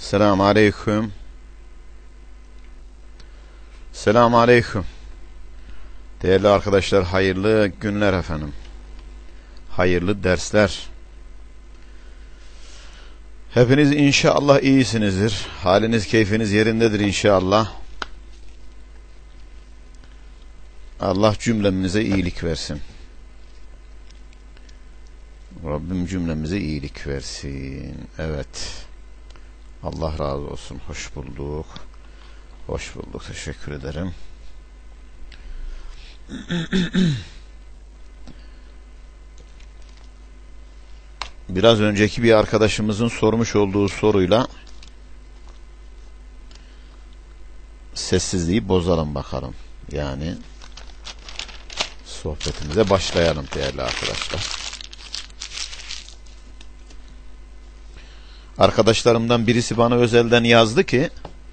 Selamun aleyküm. Selamun aleyküm. Değerli arkadaşlar, hayırlı günler efendim. Hayırlı dersler. Hepiniz inşallah iyisinizdir. Haliniz, keyfiniz yerindedir inşallah. Allah cümlemize iyilik versin. Rabbim cümlemize iyilik versin. Evet. Allah razı olsun. Hoş bulduk. Hoş bulduk. Teşekkür ederim. Biraz önceki bir arkadaşımızın sormuş olduğu soruyla sessizliği bozalım bakalım. Yani sohbetimize başlayalım değerli arkadaşlar. Arkadaşlarımdan birisi bana özelden yazdı ki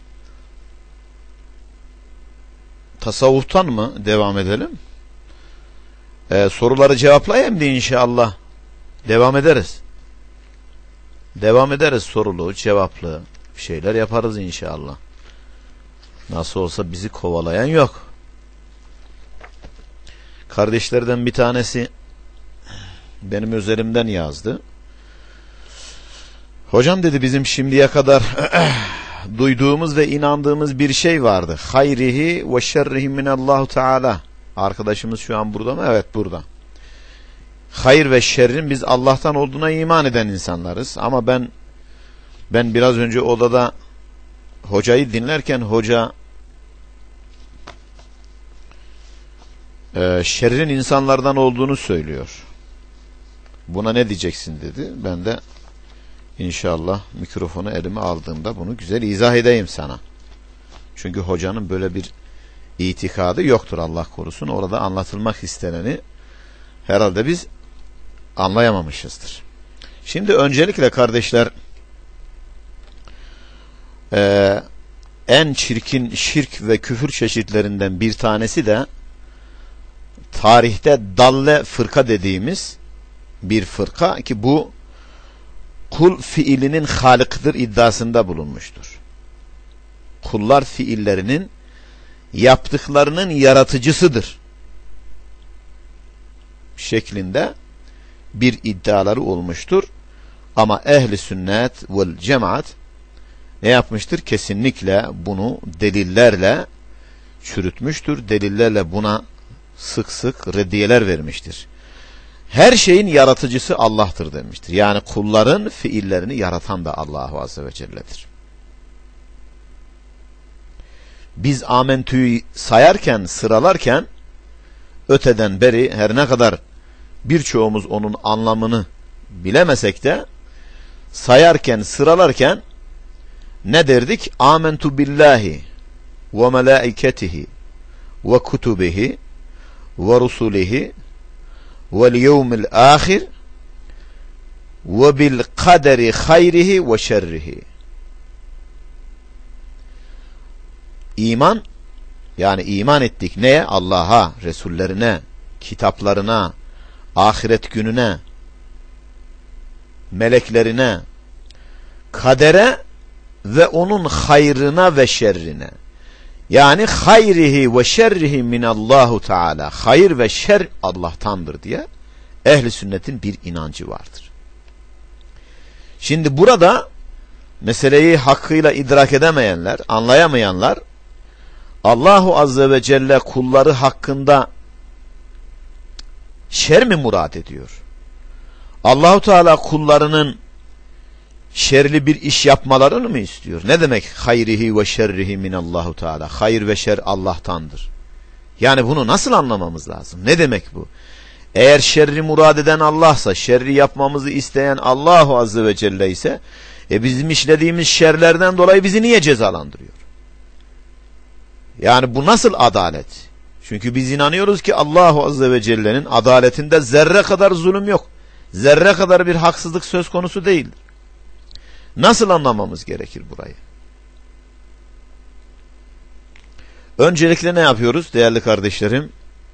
tasavvuftan mı devam edelim? Soruları cevaplayayım diye inşallah. Devam ederiz. Devam ederiz, sorulu, cevaplı bir şeyler yaparız inşallah. Nasıl olsa bizi kovalayan yok. Kardeşlerden bir tanesi benim özelimden yazdı. Hocam dedi, bizim şimdiye kadar duyduğumuz ve inandığımız bir şey vardı. Hayrihi ve şerrihi minallahu teala. Arkadaşımız şu an burada mı? Evet, burada. Hayır ve şerrin biz Allah'tan olduğuna iman eden insanlarız. Ama ben biraz önce odada hocayı dinlerken hoca şerrin insanlardan olduğunu söylüyor. Buna ne diyeceksin dedi. Ben de İnşallah mikrofonu elime aldığımda bunu güzel izah edeyim sana. Çünkü hocanın böyle bir itikadı yoktur, Allah korusun. Orada anlatılmak isteneni herhalde biz anlayamamışızdır. Şimdi öncelikle kardeşler, en çirkin şirk ve küfür çeşitlerinden bir tanesi de tarihte dalle fırka dediğimiz bir fırka ki bu kul fiilinin halıkıdır iddiasında bulunmuştur. Kullar fiillerinin yaptıklarının yaratıcısıdır şeklinde bir iddiaları olmuştur. Ama ehli sünnet vel cemaat ne yapmıştır? Kesinlikle bunu delillerle çürütmüştür. Delillerle buna sık sık reddiyeler vermiştir. Her şeyin yaratıcısı Allah'tır demiştir. Yani kulların fiillerini yaratan da Allah Azze ve Celle'dir. Biz amentü'yü sayarken, sıralarken öteden beri her ne kadar birçoğumuz onun anlamını bilemesek de sayarken, sıralarken ne derdik? Amentu billahi ve melaiketihi ve kutubihi ve rusulihi vel yevmil ahir ve bil kaderi hayrihi ve şerrihi. İman, yani iman ettik neye? Allah'a, Resullerine, kitaplarına, ahiret gününe, meleklerine, kadere ve onun hayrına ve şerrine. Yani hayrihi ve şerrihi minallahu teala. Hayır ve şer Allah'tandır diye ehli sünnetin bir inancı vardır. Şimdi burada meseleyi hakkıyla idrak edemeyenler, anlayamayanlar, Allahu Azze ve Celle kulları hakkında şer mi murad ediyor? Allahu Teala kullarının şerli bir iş yapmalarını mı istiyor? Ne demek hayrihi ve şerrihi minallahu teala? Hayır ve şer Allah'tandır. Yani bunu nasıl anlamamız lazım? Ne demek bu? Eğer şerri murad eden Allah'sa, şerri yapmamızı isteyen Allahu Azze ve Celle ise bizim işlediğimiz şerlerden dolayı bizi niye cezalandırıyor? Yani bu nasıl adalet? Çünkü biz inanıyoruz ki Allahu Azze ve Celle'nin adaletinde zerre kadar zulüm yok. Zerre kadar bir haksızlık söz konusu değildir. Nasıl anlamamız gerekir burayı? Öncelikle ne yapıyoruz değerli kardeşlerim?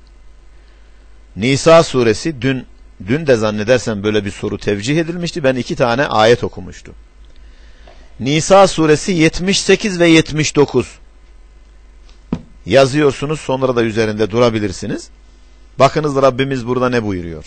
Nisa suresi, dün de zannedersem böyle bir soru tevcih edilmişti. Ben 2 tane ayet okumuştum. Nisa suresi 78 ve 79 yazıyorsunuz, sonra da üzerinde durabilirsiniz. Bakınız Rabbimiz burada ne buyuruyor?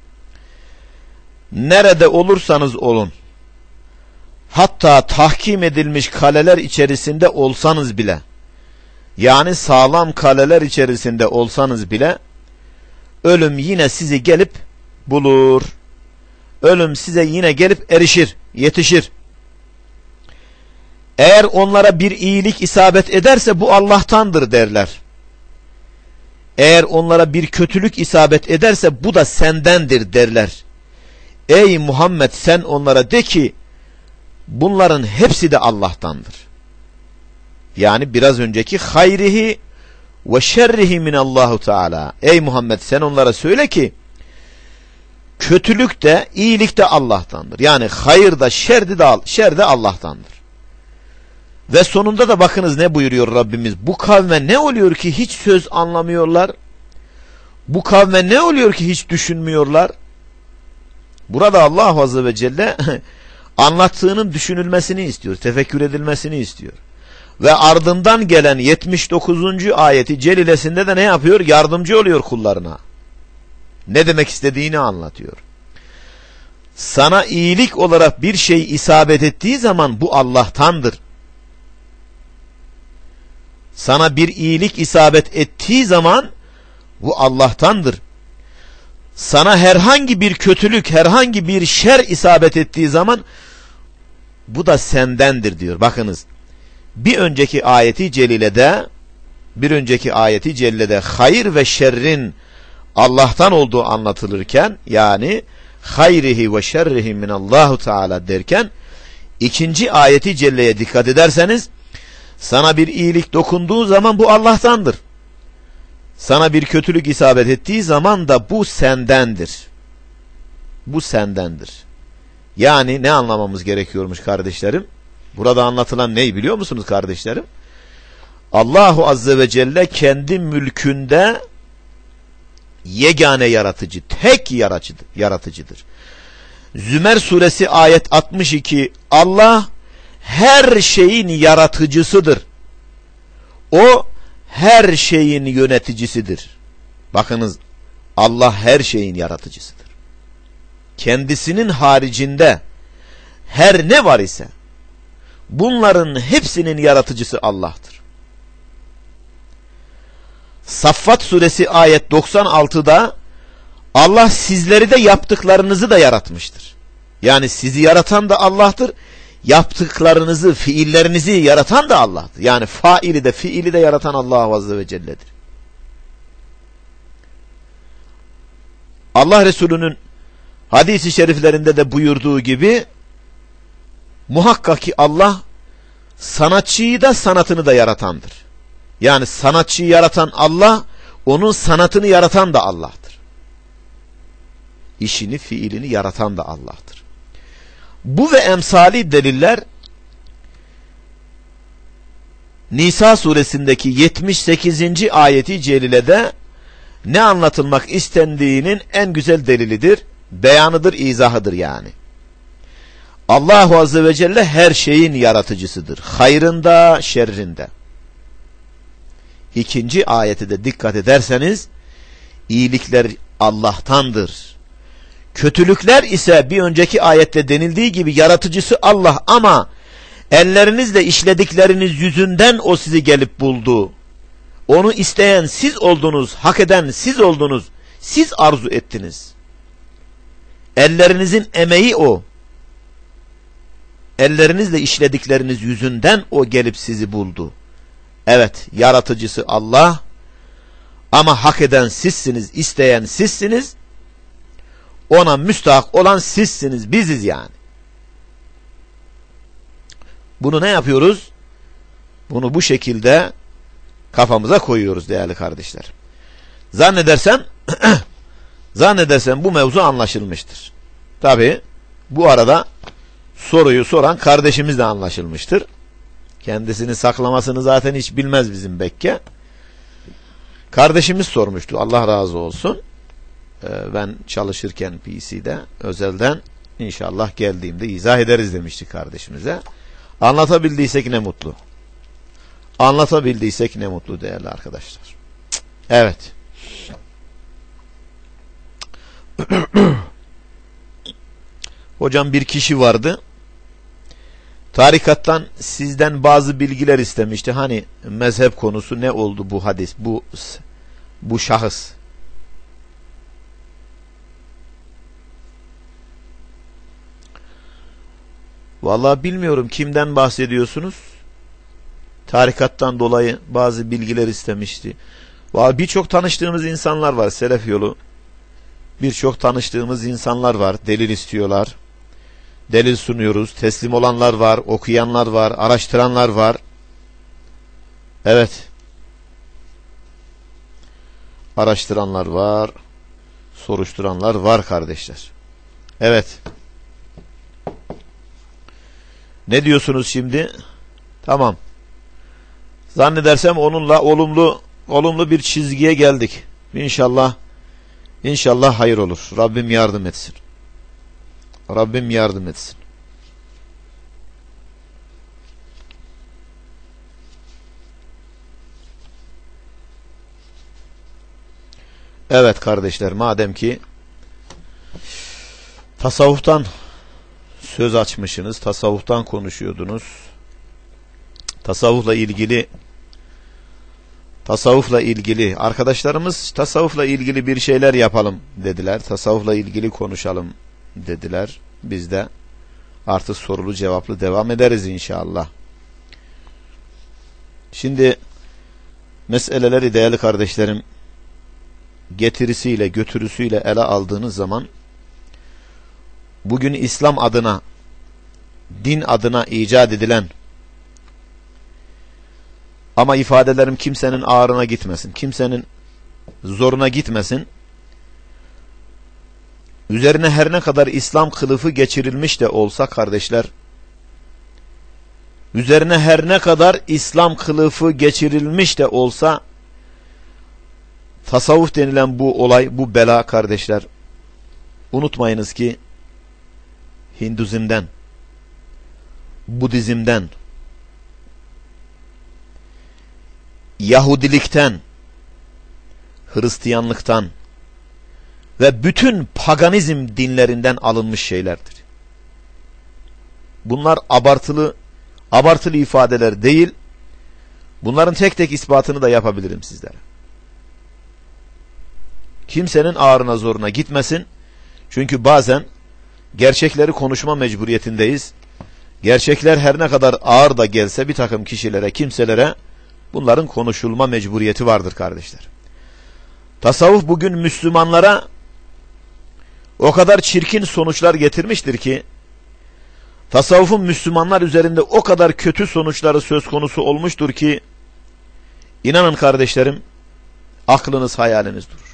Nerede olursanız olun, hatta tahkim edilmiş kaleler içerisinde olsanız bile, yani sağlam kaleler içerisinde olsanız bile, ölüm yine sizi gelip bulur. Ölüm size yine gelip erişir, yetişir. Eğer onlara bir iyilik isabet ederse bu Allah'tandır derler. Eğer onlara bir kötülük isabet ederse bu da sendendir derler. Ey Muhammed, sen onlara de ki bunların hepsi de Allah'tandır. Yani biraz önceki hayrihi ve şerrihi minallahu teala. Ey Muhammed, sen onlara söyle ki kötülük de iyilik de Allah'tandır. Yani hayır da şer de Allah'tandır. Ve sonunda da bakınız ne buyuruyor Rabbimiz? Bu kavme ne oluyor ki hiç söz anlamıyorlar? Bu kavme ne oluyor ki hiç düşünmüyorlar? Burada Allah Azze ve Celle anlattığının düşünülmesini istiyor, tefekkür edilmesini istiyor. Ve ardından gelen 79. ayeti celilesinde de ne yapıyor? Yardımcı oluyor kullarına. Ne demek istediğini anlatıyor. Sana iyilik olarak bir şey isabet ettiği zaman bu Allah'tandır. Sana bir iyilik isabet ettiği zaman bu Allah'tandır. Sana herhangi bir kötülük, herhangi bir şer isabet ettiği zaman bu da sendendir diyor. Bakınız. Bir önceki ayeti celilede hayır ve şerrin Allah'tan olduğu anlatılırken, yani hayrihi ve şerrihi minallahu teala derken, ikinci ayeti celleye dikkat ederseniz sana bir iyilik dokunduğu zaman bu Allah'tandır. Sana bir kötülük isabet ettiği zaman da bu sendendir. Bu sendendir. Yani ne anlamamız gerekiyormuş kardeşlerim? Burada anlatılan neyi biliyor musunuz kardeşlerim? Allahu Azze ve Celle kendi mülkünde yegane yaratıcı, tek yaratıcıdır. Zümer suresi ayet 62, Allah her şeyin yaratıcısıdır. O her şeyin yöneticisidir. Bakınız, Allah her şeyin yaratıcısıdır. Kendisinin haricinde her ne var ise bunların hepsinin yaratıcısı Allah'tır. Saffat suresi ayet 96'da Allah sizleri de yaptıklarınızı da yaratmıştır. Yani sizi yaratan da Allah'tır. Yaptıklarınızı, fiillerinizi yaratan da Allah'tır. Yani faili de fiili de yaratan Allah Azze ve Celle'dir. Allah Resulü'nün hadis-i şeriflerinde de buyurduğu gibi muhakkak ki Allah sanatçıyı da sanatını da yaratandır. Yani sanatçıyı yaratan Allah, onun sanatını yaratan da Allah'tır. İşini, fiilini yaratan da Allah'tır. Bu ve emsali deliller Nisa suresindeki 78. ayeti celilede ne anlatılmak istendiğinin en güzel delilidir, beyanıdır, izahıdır yani. Allahu Azze ve Celle her şeyin yaratıcısıdır. Hayrında, şerrinde. İkinci ayete de dikkat ederseniz, iyilikler Allah'tandır. Kötülükler ise bir önceki ayette denildiği gibi yaratıcısı Allah, ama ellerinizle işledikleriniz yüzünden o sizi gelip buldu. Onu isteyen siz oldunuz, hak eden siz oldunuz, siz arzu ettiniz. Ellerinizin emeği o. Ellerinizle işledikleriniz yüzünden o gelip sizi buldu. Evet, yaratıcısı Allah, ama hak eden sizsiniz, isteyen sizsiniz, ona müstahak olan sizsiniz, biziz yani. Bunu ne yapıyoruz? Bunu bu şekilde kafamıza koyuyoruz değerli kardeşler. Zannedersem bu mevzu anlaşılmıştır. Tabi bu arada soruyu soran kardeşimiz de anlaşılmıştır. Kendisini saklamasını zaten hiç bilmez bizim Bekke. Kardeşimiz sormuştu, Allah razı olsun. Ben çalışırken PC'de özelden inşallah geldiğimde izah ederiz demişti kardeşimize. Anlatabildiysek ne mutlu. Anlatabildiysek ne mutlu değerli arkadaşlar. Evet. Hocam bir kişi vardı. Tarikattan sizden bazı bilgiler istemişti. Hani mezhep konusu ne oldu bu hadis, bu şahıs. Vallahi bilmiyorum kimden bahsediyorsunuz. Tarikattan dolayı bazı bilgiler istemişti. Vallahi birçok tanıştığımız insanlar var selef yolu. Birçok tanıştığımız insanlar var. Delil istiyorlar. Delil sunuyoruz. Teslim olanlar var, okuyanlar var, araştıranlar var. Evet. Araştıranlar var, soruşturanlar var kardeşler. Evet. Ne diyorsunuz şimdi? Tamam. Zannedersem onunla olumlu bir çizgiye geldik. İnşallah hayır olur. Rabbim yardım etsin. Rabbim yardım etsin. Evet kardeşler, madem ki tasavvuftan söz açmışsınız, tasavvuftan konuşuyordunuz. Tasavvufla ilgili arkadaşlarımız tasavvufla ilgili bir şeyler yapalım dediler. Tasavvufla ilgili konuşalım dediler. Biz de artık sorulu cevaplı devam ederiz inşallah. Şimdi meseleleri değerli kardeşlerim getirisiyle götürüsüyle ele aldığınız zaman bugün İslam adına, din adına icat edilen ama ifadelerim kimsenin ağrına gitmesin, kimsenin zoruna gitmesin. Üzerine her ne kadar İslam kılıfı geçirilmiş de olsa kardeşler, üzerine her ne kadar İslam kılıfı geçirilmiş de olsa tasavvuf denilen bu olay, bu bela kardeşler, unutmayınız ki Hinduzm'den, Budizm'den, Yahudilikten, Hristiyanlıktan ve bütün paganizm dinlerinden alınmış şeylerdir. Bunlar abartılı ifadeler değil. Bunların tek tek ispatını da yapabilirim sizlere. Kimsenin ağrına zoruna gitmesin. Çünkü bazen gerçekleri konuşma mecburiyetindeyiz. Gerçekler her ne kadar ağır da gelse bir takım kişilere, kimselere bunların konuşulma mecburiyeti vardır kardeşler. Tasavvuf bugün Müslümanlara o kadar çirkin sonuçlar getirmiştir ki, tasavvufun Müslümanlar üzerinde o kadar kötü sonuçları söz konusu olmuştur ki, inanın kardeşlerim, aklınız hayaliniz durur.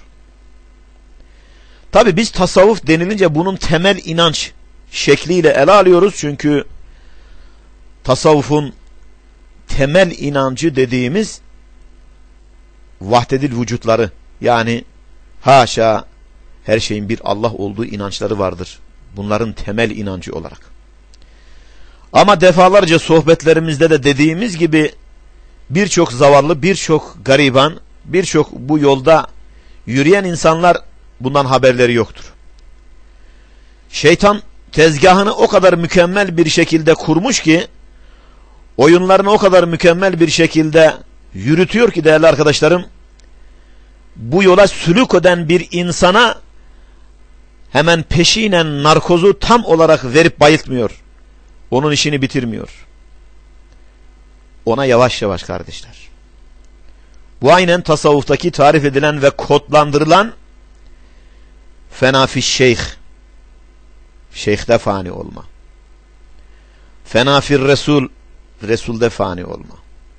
Tabi biz tasavvuf denilince bunun temel inanç şekliyle ele alıyoruz. Çünkü tasavvufun temel inancı dediğimiz vahdedil vücutları, yani haşa her şeyin bir Allah olduğu inançları vardır. Bunların temel inancı olarak. Ama defalarca sohbetlerimizde de dediğimiz gibi birçok zavallı, birçok gariban, birçok bu yolda yürüyen insanlar bundan haberleri yoktur. Şeytan tezgahını o kadar mükemmel bir şekilde kurmuş ki, oyunlarını o kadar mükemmel bir şekilde yürütüyor ki değerli arkadaşlarım, bu yola sülük eden bir insana hemen peşinen narkozu tam olarak verip bayıltmıyor. Onun işini bitirmiyor. Ona yavaş yavaş kardeşler. Bu aynen tasavvuftaki tarif edilen ve kodlandırılan fena fi şeyh. Şeyh'te fani olma. Fena fir resul. Resul'de fani olma.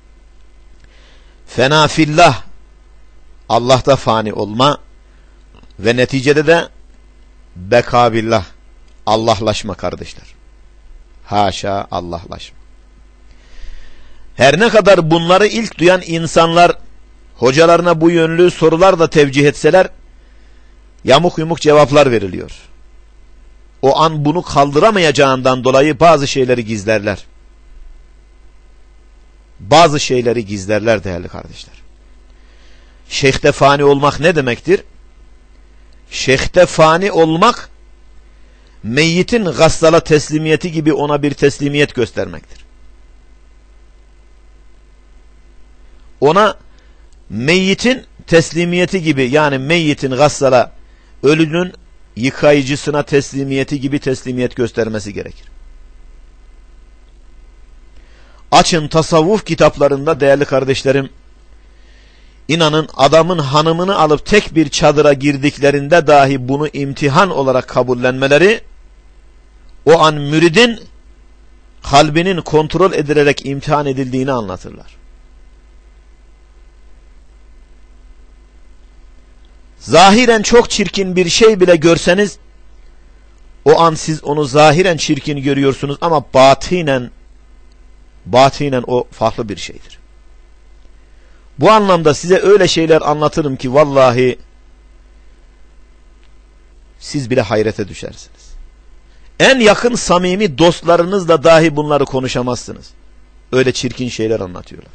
Fena fillah. Allah'ta fani olma. Ve neticede de bekabillah. Allahlaşma kardeşler. Haşa Allahlaşma. Her ne kadar bunları ilk duyan insanlar hocalarına bu yönlü sorular da tevcih etseler, yamuk yumuk cevaplar veriliyor. O an bunu kaldıramayacağından dolayı bazı şeyleri gizlerler. bazı şeyleri gizlerler değerli kardeşler. Şeyh'te fani olmak ne demektir? Şeyh'te fani olmak, meyyitin gassala teslimiyeti gibi ona bir teslimiyet göstermektir. Ona meyyitin teslimiyeti gibi, yani meyyitin gassala, ölünün yıkayıcısına teslimiyeti gibi teslimiyet göstermesi gerekir. Açın tasavvuf kitaplarında değerli kardeşlerim, İnanın adamın hanımını alıp tek bir çadıra girdiklerinde dahi bunu imtihan olarak kabullenmeleri, o an müridin kalbinin kontrol edilerek imtihan edildiğini anlatırlar. Zahiren çok çirkin bir şey bile görseniz, o an siz onu zahiren çirkin görüyorsunuz ama batinen o farklı bir şeydir. Bu anlamda size öyle şeyler anlatırım ki vallahi siz bile hayrete düşersiniz. En yakın samimi dostlarınızla dahi bunları konuşamazsınız. Öyle çirkin şeyler anlatıyorlar.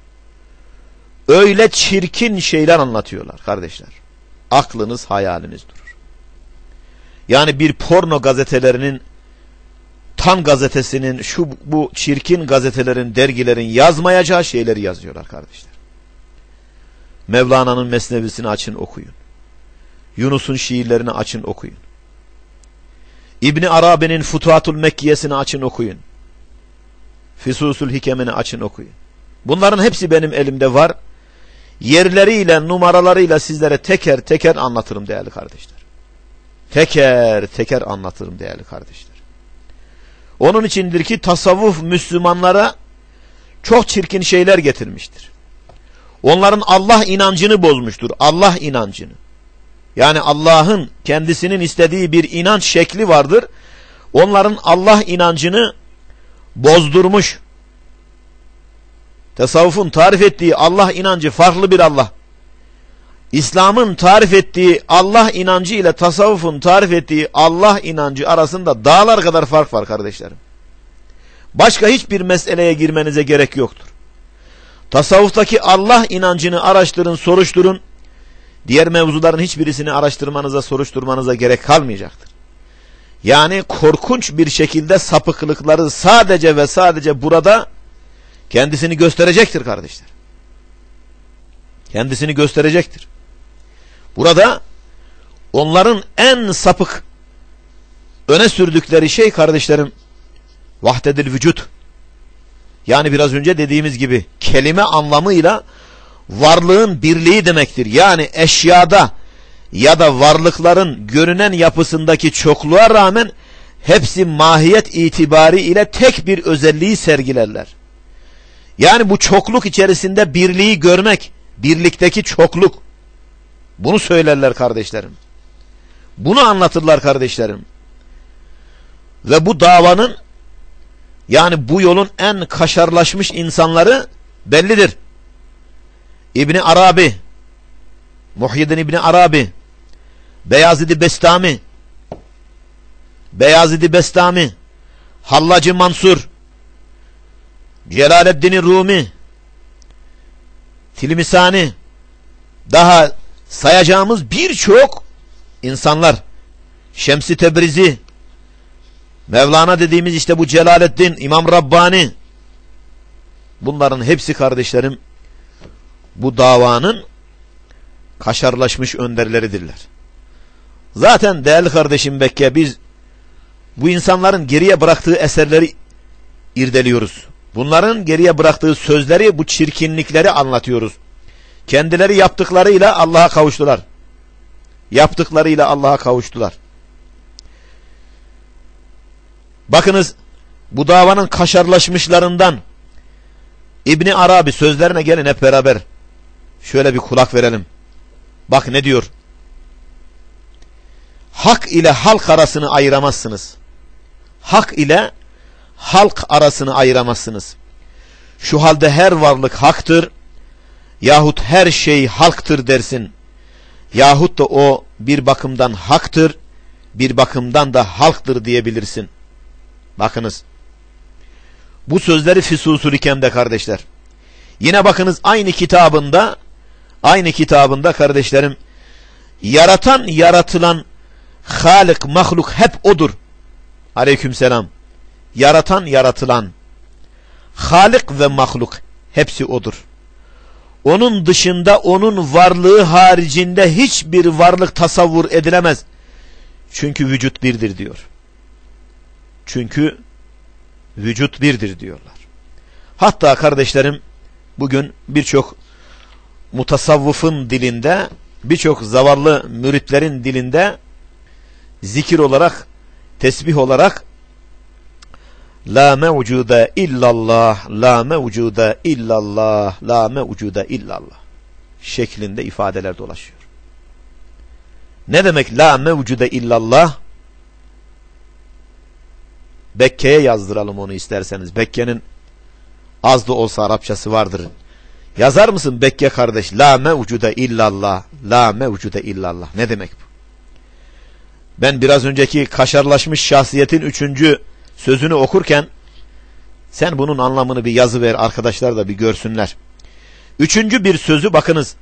Öyle çirkin şeyler anlatıyorlar kardeşler. Aklınız hayaliniz durur. Yani bir porno gazetelerinin, Tan gazetesinin, bu çirkin gazetelerin, dergilerin yazmayacağı şeyleri yazıyorlar kardeşler. Mevlana'nın Mesnevisini açın okuyun. Yunus'un şiirlerini açın okuyun. İbni Arabi'nin Futuhatul Mekkiyesini açın okuyun. Füsusül Hikemini açın okuyun. Bunların hepsi benim elimde var. Yerleriyle, numaralarıyla sizlere teker teker anlatırım değerli kardeşler. Teker teker anlatırım değerli kardeşler. Onun içindir ki tasavvuf Müslümanlara çok çirkin şeyler getirmiştir. Onların Allah inancını bozmuştur. Allah inancını. Yani Allah'ın kendisinin istediği bir inanç şekli vardır. Onların Allah inancını bozdurmuş. Tasavvufun tarif ettiği Allah inancı farklı bir Allah. İslam'ın tarif ettiği Allah inancı ile tasavvufun tarif ettiği Allah inancı arasında dağlar kadar fark var kardeşlerim. Başka hiçbir meseleye girmenize gerek yoktur. Tasavvuftaki Allah inancını araştırın, soruşturun. Diğer mevzuların hiçbirisini araştırmanıza, soruşturmanıza gerek kalmayacaktır. Yani korkunç bir şekilde sapıklıkları sadece ve sadece burada kendisini gösterecektir kardeşler. Kendisini gösterecektir. Burada onların en sapık öne sürdükleri şey kardeşlerim, vahdedil vücut. Yani biraz önce dediğimiz gibi kelime anlamıyla varlığın birliği demektir. Yani eşyada ya da varlıkların görünen yapısındaki çokluğa rağmen hepsi mahiyet itibari ile tek bir özelliği sergilerler. Yani bu çokluk içerisinde birliği görmek, birlikteki çokluk. Bunu söylerler kardeşlerim. Bunu anlatırlar kardeşlerim. Ve bu davanın, yani bu yolun en kaşarlaşmış insanları bellidir. İbni Arabi, Muhyiddin İbni Arabi, Beyazid-i Bestami, Hallacı Mansur, Celaleddin Rumi, Tilmisani, daha sayacağımız birçok insanlar, Şems-i Tebrizi, Mevlana dediğimiz işte bu Celaleddin, İmam Rabbani, bunların hepsi kardeşlerim bu davanın kaşarlaşmış önderleridirler. Zaten değerli kardeşim Bekke, biz bu insanların geriye bıraktığı eserleri irdeliyoruz. Bunların geriye bıraktığı sözleri, bu çirkinlikleri anlatıyoruz. Kendileri yaptıklarıyla Allah'a kavuştular. Yaptıklarıyla Allah'a kavuştular. Bakınız, bu davanın kaşarlaşmışlarından İbni Arabi sözlerine gelin hep beraber. Şöyle bir kulak verelim. Bak ne diyor? Hak ile halk arasını ayıramazsınız. Hak ile halk arasını ayıramazsınız. Şu halde her varlık haktır yahut her şey halktır dersin. Yahut da o bir bakımdan haktır, bir bakımdan da halktır diyebilirsin. Bakınız. Bu sözleri Füsusül Hikem'de kardeşler. Yine bakınız aynı kitabında kardeşlerim, yaratan, yaratılan, Halik, mahluk hep odur. Aleykümselam. Yaratan, yaratılan, Halik ve mahluk hepsi odur. Onun dışında, onun varlığı haricinde hiçbir varlık tasavvur edilemez. Çünkü vücut birdir diyor. Çünkü vücut birdir diyorlar. Hatta kardeşlerim, bugün birçok mutasavvıfın dilinde, birçok zavallı müritlerin dilinde zikir olarak, tesbih olarak la mevcude illallah, la mevcude illallah, la mevcude illallah şeklinde ifadeler dolaşıyor. Ne demek la mevcude illallah? Bekke'ye yazdıralım onu isterseniz. Bekke'nin az da olsa Arapçası vardır. Yazar mısın Bekke kardeş? La mevcude illallah, la mevcude illallah. Ne demek bu? Ben biraz önceki kaşarlaşmış şahsiyetin 3. sözünü okurken sen bunun anlamını bir yazıver, arkadaşlar da bir görsünler. 3. bir sözü bakınız.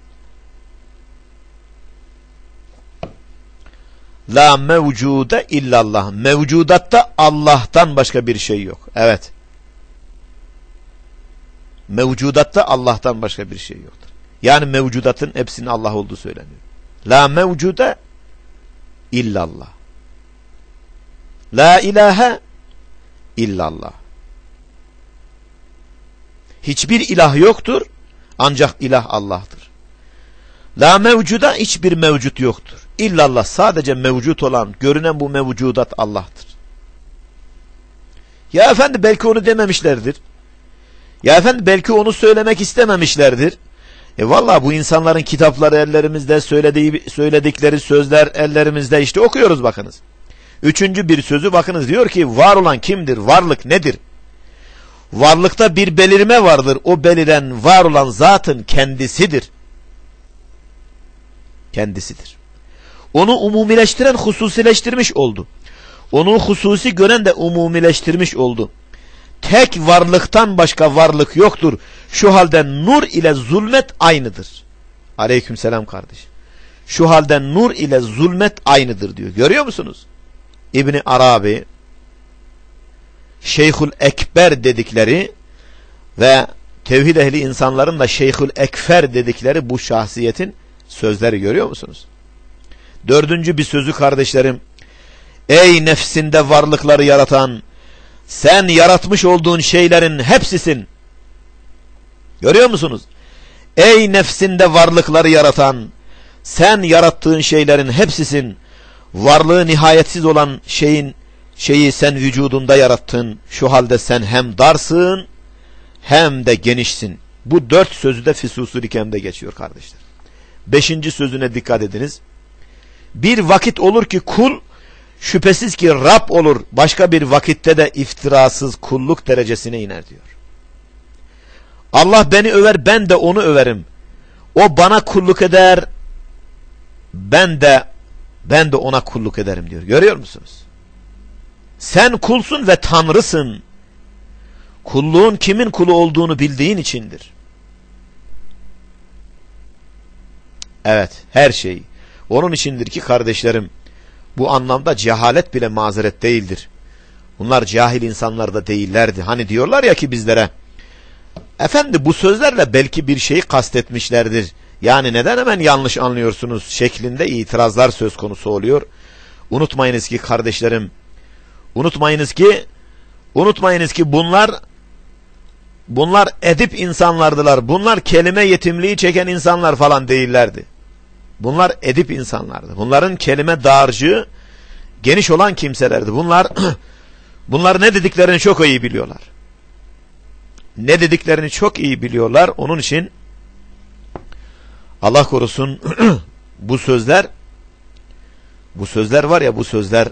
La mevcude illallah. Mevcudatta Allah'tan başka bir şey yok. Evet. Mevcudatta Allah'tan başka bir şey yoktur. Yani mevcudatın hepsinin Allah olduğu söyleniyor. La mevcude illallah. La ilahe illallah. Hiçbir ilah yoktur, ancak ilah Allah'tır. La mevcuda, hiçbir mevcut yoktur. İllallah, sadece mevcut olan, görünen bu mevcudat Allah'tır. Ya efendi belki onu dememişlerdir. Ya efendi belki onu söylemek istememişlerdir. Vallahi bu insanların kitapları ellerimizde, söyledikleri sözler ellerimizde, işte okuyoruz bakınız. 3. bir sözü bakınız, diyor ki var olan kimdir? Varlık nedir? Varlıkta bir belirme vardır. O beliren, var olan zatın kendisidir. Kendisidir. Onu umumileştiren hususileştirmiş oldu. Onu hususi gören de umumileştirmiş oldu. Tek varlıktan başka varlık yoktur. Şu halde nur ile zulmet aynıdır. Aleykümselam kardeşim. Şu halde nur ile zulmet aynıdır diyor. Görüyor musunuz? İbni Arabi, Şeyhül Ekber dedikleri ve tevhid ehli insanların da Şeyhül Ekfer dedikleri bu şahsiyetin sözleri, görüyor musunuz? 4. bir sözü kardeşlerim. Ey nefsinde varlıkları yaratan, sen yaratmış olduğun şeylerin hepsisin. Görüyor musunuz? Ey nefsinde varlıkları yaratan, sen yarattığın şeylerin hepsisin. Varlığı nihayetsiz olan şeyi sen vücudunda yarattın. Şu halde sen hem darsın hem de genişsin. Bu 4 sözü de Füsusül Hikem'de geçiyor kardeşler. 5. sözüne dikkat ediniz. Bir vakit olur ki kul şüphesiz ki Rab olur. Başka bir vakitte de iftirasız kulluk derecesine iner diyor. Allah beni över, ben de onu överim. O bana kulluk eder, ben de ona kulluk ederim diyor. Görüyor musunuz? Sen kulsun ve Tanrısın. Kulluğun kimin kulu olduğunu bildiğin içindir. Evet, her şey. Onun içindir ki kardeşlerim, bu anlamda cehalet bile mazeret değildir. Bunlar cahil insanlar da değillerdi. Hani diyorlar ya ki bizlere, efendi bu sözlerle belki bir şeyi kastetmişlerdir. Yani neden hemen yanlış anlıyorsunuz şeklinde itirazlar söz konusu oluyor. Unutmayınız ki kardeşlerim, unutmayınız ki bunlar edip insanlardılar. Bunlar kelime yetimliği çeken insanlar falan değillerdi. Bunlar edip insanlardı. Bunların kelime dağarcığı geniş olan kimselerdi. Bunlar ne dediklerini çok iyi biliyorlar. Ne dediklerini çok iyi biliyorlar. Onun için Allah korusun bu sözler var ya, bu sözler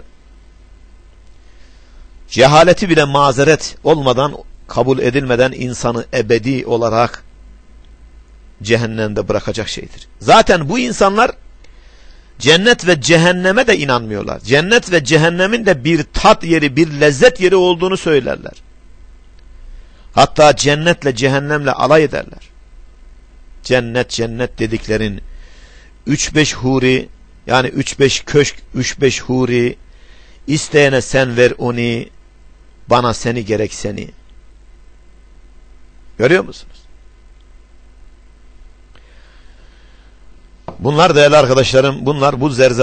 cehaleti bile mazeret olmadan, kabul edilmeden insanı ebedi olarak cehennemde bırakacak şeydir. Zaten bu insanlar cennet ve cehenneme de inanmıyorlar. Cennet ve cehennemin de bir tat yeri, bir lezzet yeri olduğunu söylerler. Hatta cennetle cehennemle alay ederler. cennet cennet dediklerin 3-5 huri, yani 3-5 köşk, 3-5 huri, isteyene sen ver onu, bana seni gerek seni. Görüyor musunuz? Bunlar değerli arkadaşlarım, bunlar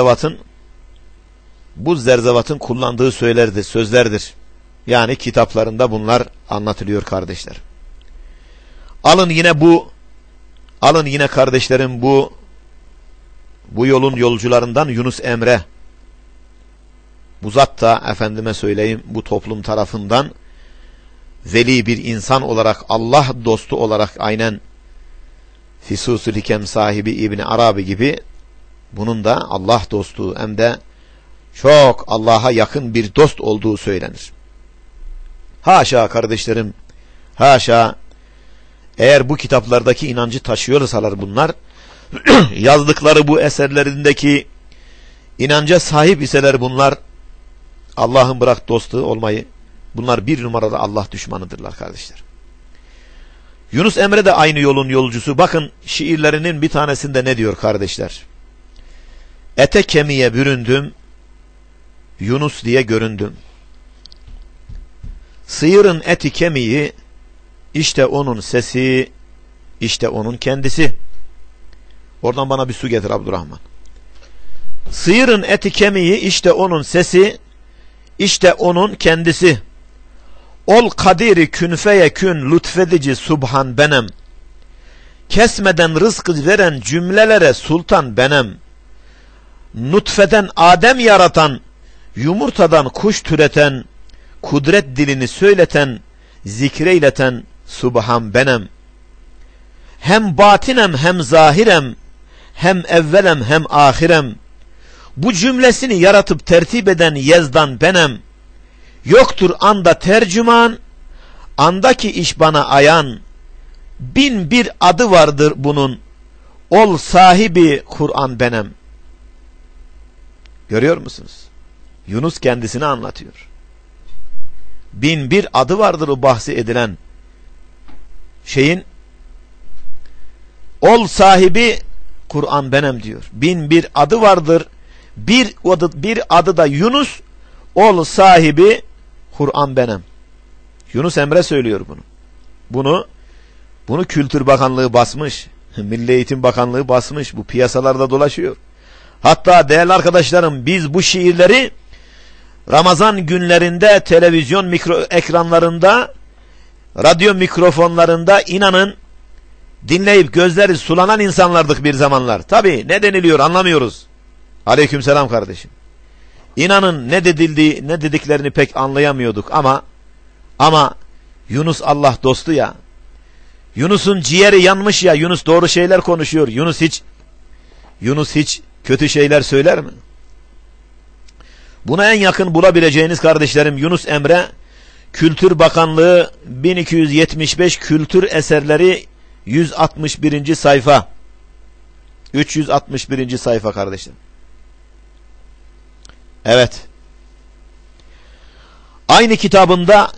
bu zerzevatın kullandığı sözlerdir. Yani kitaplarında bunlar anlatılıyor kardeşler. Alın yine kardeşlerim bu yolun yolcularından Yunus Emre. Bu zat da efendime söyleyeyim bu toplum tarafından veli bir insan olarak, Allah dostu olarak, aynen Füsusül Hikem sahibi İbni Arabi gibi, bunun da Allah dostu hem de çok Allah'a yakın bir dost olduğu söylenir. Haşa kardeşlerim, haşa, eğer bu kitaplardaki inancı taşıyorsalar bunlar, yazdıkları bu eserlerindeki inanca sahip iseler bunlar, Allah'ın bırak dostu olmayı, bunlar bir numarada Allah düşmanıdırlar kardeşler. Yunus Emre de aynı yolun yolcusu. Bakın şiirlerinin bir tanesinde ne diyor kardeşler? Ete kemiğe büründüm, Yunus diye göründüm. Sıyırın eti kemiği, işte onun sesi, işte onun kendisi. Oradan bana bir su getir Abdurrahman. Sıyırın eti kemiği, işte onun sesi, işte onun kendisi. Ol kadiri künfeye kün lütfedici subhan benem. Kesmeden rızkı veren cümlelere sultan benem. Nutfeden Adem yaratan, yumurtadan kuş türeten, kudret dilini söyleten, zikreyleten subhan benem. Hem batinem hem zahirem, hem evvelem hem ahirem. Bu cümlesini yaratıp tertip eden Yezdan benem. Yoktur anda tercüman, andaki iş bana ayan. 1001 adı vardır bunun, ol sahibi Kur'an benem. Görüyor musunuz? Yunus kendisini anlatıyor. 1001 adı vardır o bahsi edilen şeyin, ol sahibi Kur'an benem diyor. 1001 adı vardır. Bir adı da Yunus, ol sahibi Kur'an benem. Yunus Emre söylüyor bunu. Bunu Kültür Bakanlığı basmış. Milli Eğitim Bakanlığı basmış. Bu piyasalarda dolaşıyor. Hatta değerli arkadaşlarım, biz bu şiirleri Ramazan günlerinde televizyon ekranlarında, radyo mikrofonlarında, inanın, dinleyip gözleri sulanan insanlardık bir zamanlar. Tabii ne deniliyor anlamıyoruz. Aleykümselam kardeşim. İnanın ne dediklerini pek anlayamıyorduk ama Yunus Allah dostu ya. Yunus'un ciğeri yanmış ya. Yunus doğru şeyler konuşuyor. Yunus hiç kötü şeyler söyler mi? Buna en yakın bulabileceğiniz kardeşlerim Yunus Emre, Kültür Bakanlığı 1275 Kültür Eserleri 161. sayfa. 361. sayfa kardeşlerim. Evet. Aynı kitabında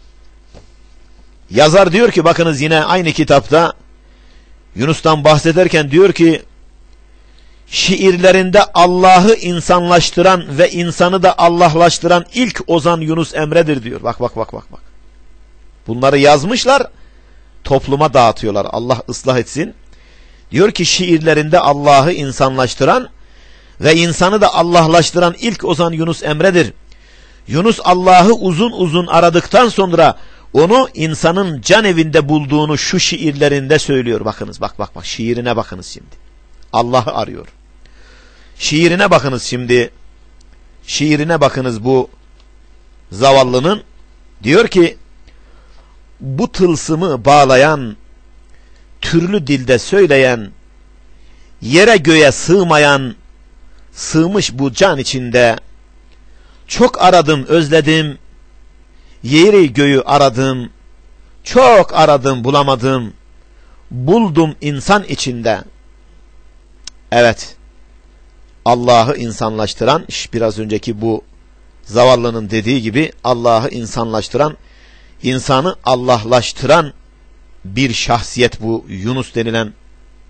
yazar diyor ki, bakınız yine aynı kitapta Yunus'tan bahsederken diyor ki, şiirlerinde Allah'ı insanlaştıran ve insanı da Allah'laştıran ilk ozan Yunus Emre'dir diyor. Bak. Bunları yazmışlar, topluma dağıtıyorlar. Allah ıslah etsin. Diyor ki şiirlerinde Allah'ı insanlaştıran ve insanı da Allah'laştıran ilk ozan Yunus Emre'dir. Yunus Allah'ı uzun uzun aradıktan sonra onu insanın can evinde bulduğunu şu şiirlerinde söylüyor. Bakınız bak şiirine bakınız şimdi. Allah'ı arıyor. Şiirine bakınız şimdi. Şiirine bakınız bu zavallının. Diyor ki, bu tılsımı bağlayan, türlü dilde söyleyen, yere göğe sığmayan, sığmış bu can içinde. Çok aradım özledim, yeri göğü aradım, çok aradım bulamadım, buldum insan içinde. Evet, Allah'ı insanlaştıran, biraz önceki bu zavallının dediği gibi Allah'ı insanlaştıran, insanı Allah'laştıran bir şahsiyet bu Yunus denilen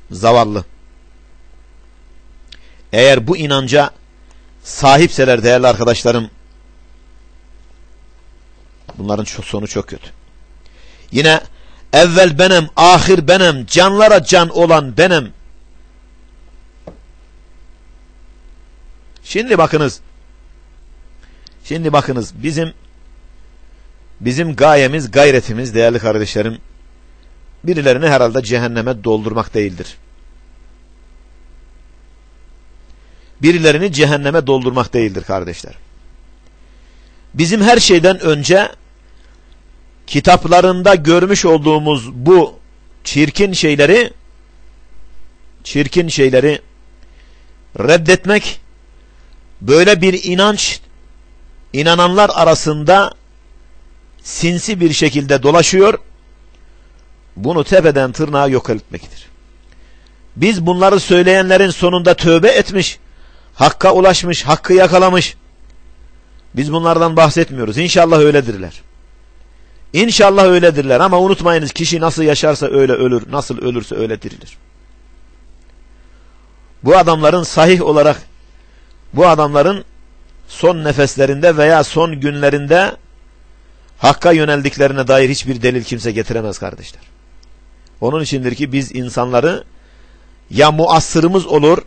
zavallı. Eğer bu inanca sahipseler değerli arkadaşlarım, bunların sonu çok kötü. Yine evvel benim, ahir benim, canlara can olan benim. Şimdi bakınız bizim gayemiz, gayretimiz değerli kardeşlerim, birilerini herhalde cehenneme doldurmak değildir. Birilerini cehenneme doldurmak değildir kardeşler. Bizim her şeyden önce kitaplarında görmüş olduğumuz bu çirkin şeyleri reddetmek, böyle bir inanç inananlar arasında sinsi bir şekilde dolaşıyor, bunu tepeden tırnağa yok etmektir. Biz bunları söyleyenlerin sonunda tövbe etmiş, hakka ulaşmış, hakkı yakalamış. Biz bunlardan bahsetmiyoruz. İnşallah öyledirler. İnşallah öyledirler ama unutmayınız, kişi nasıl yaşarsa öyle ölür, nasıl ölürse öyle dirilir. Bu adamların son nefeslerinde veya son günlerinde hakka yöneldiklerine dair hiçbir delil kimse getiremez kardeşler. Onun içindir ki biz insanları ya muasırımız olur,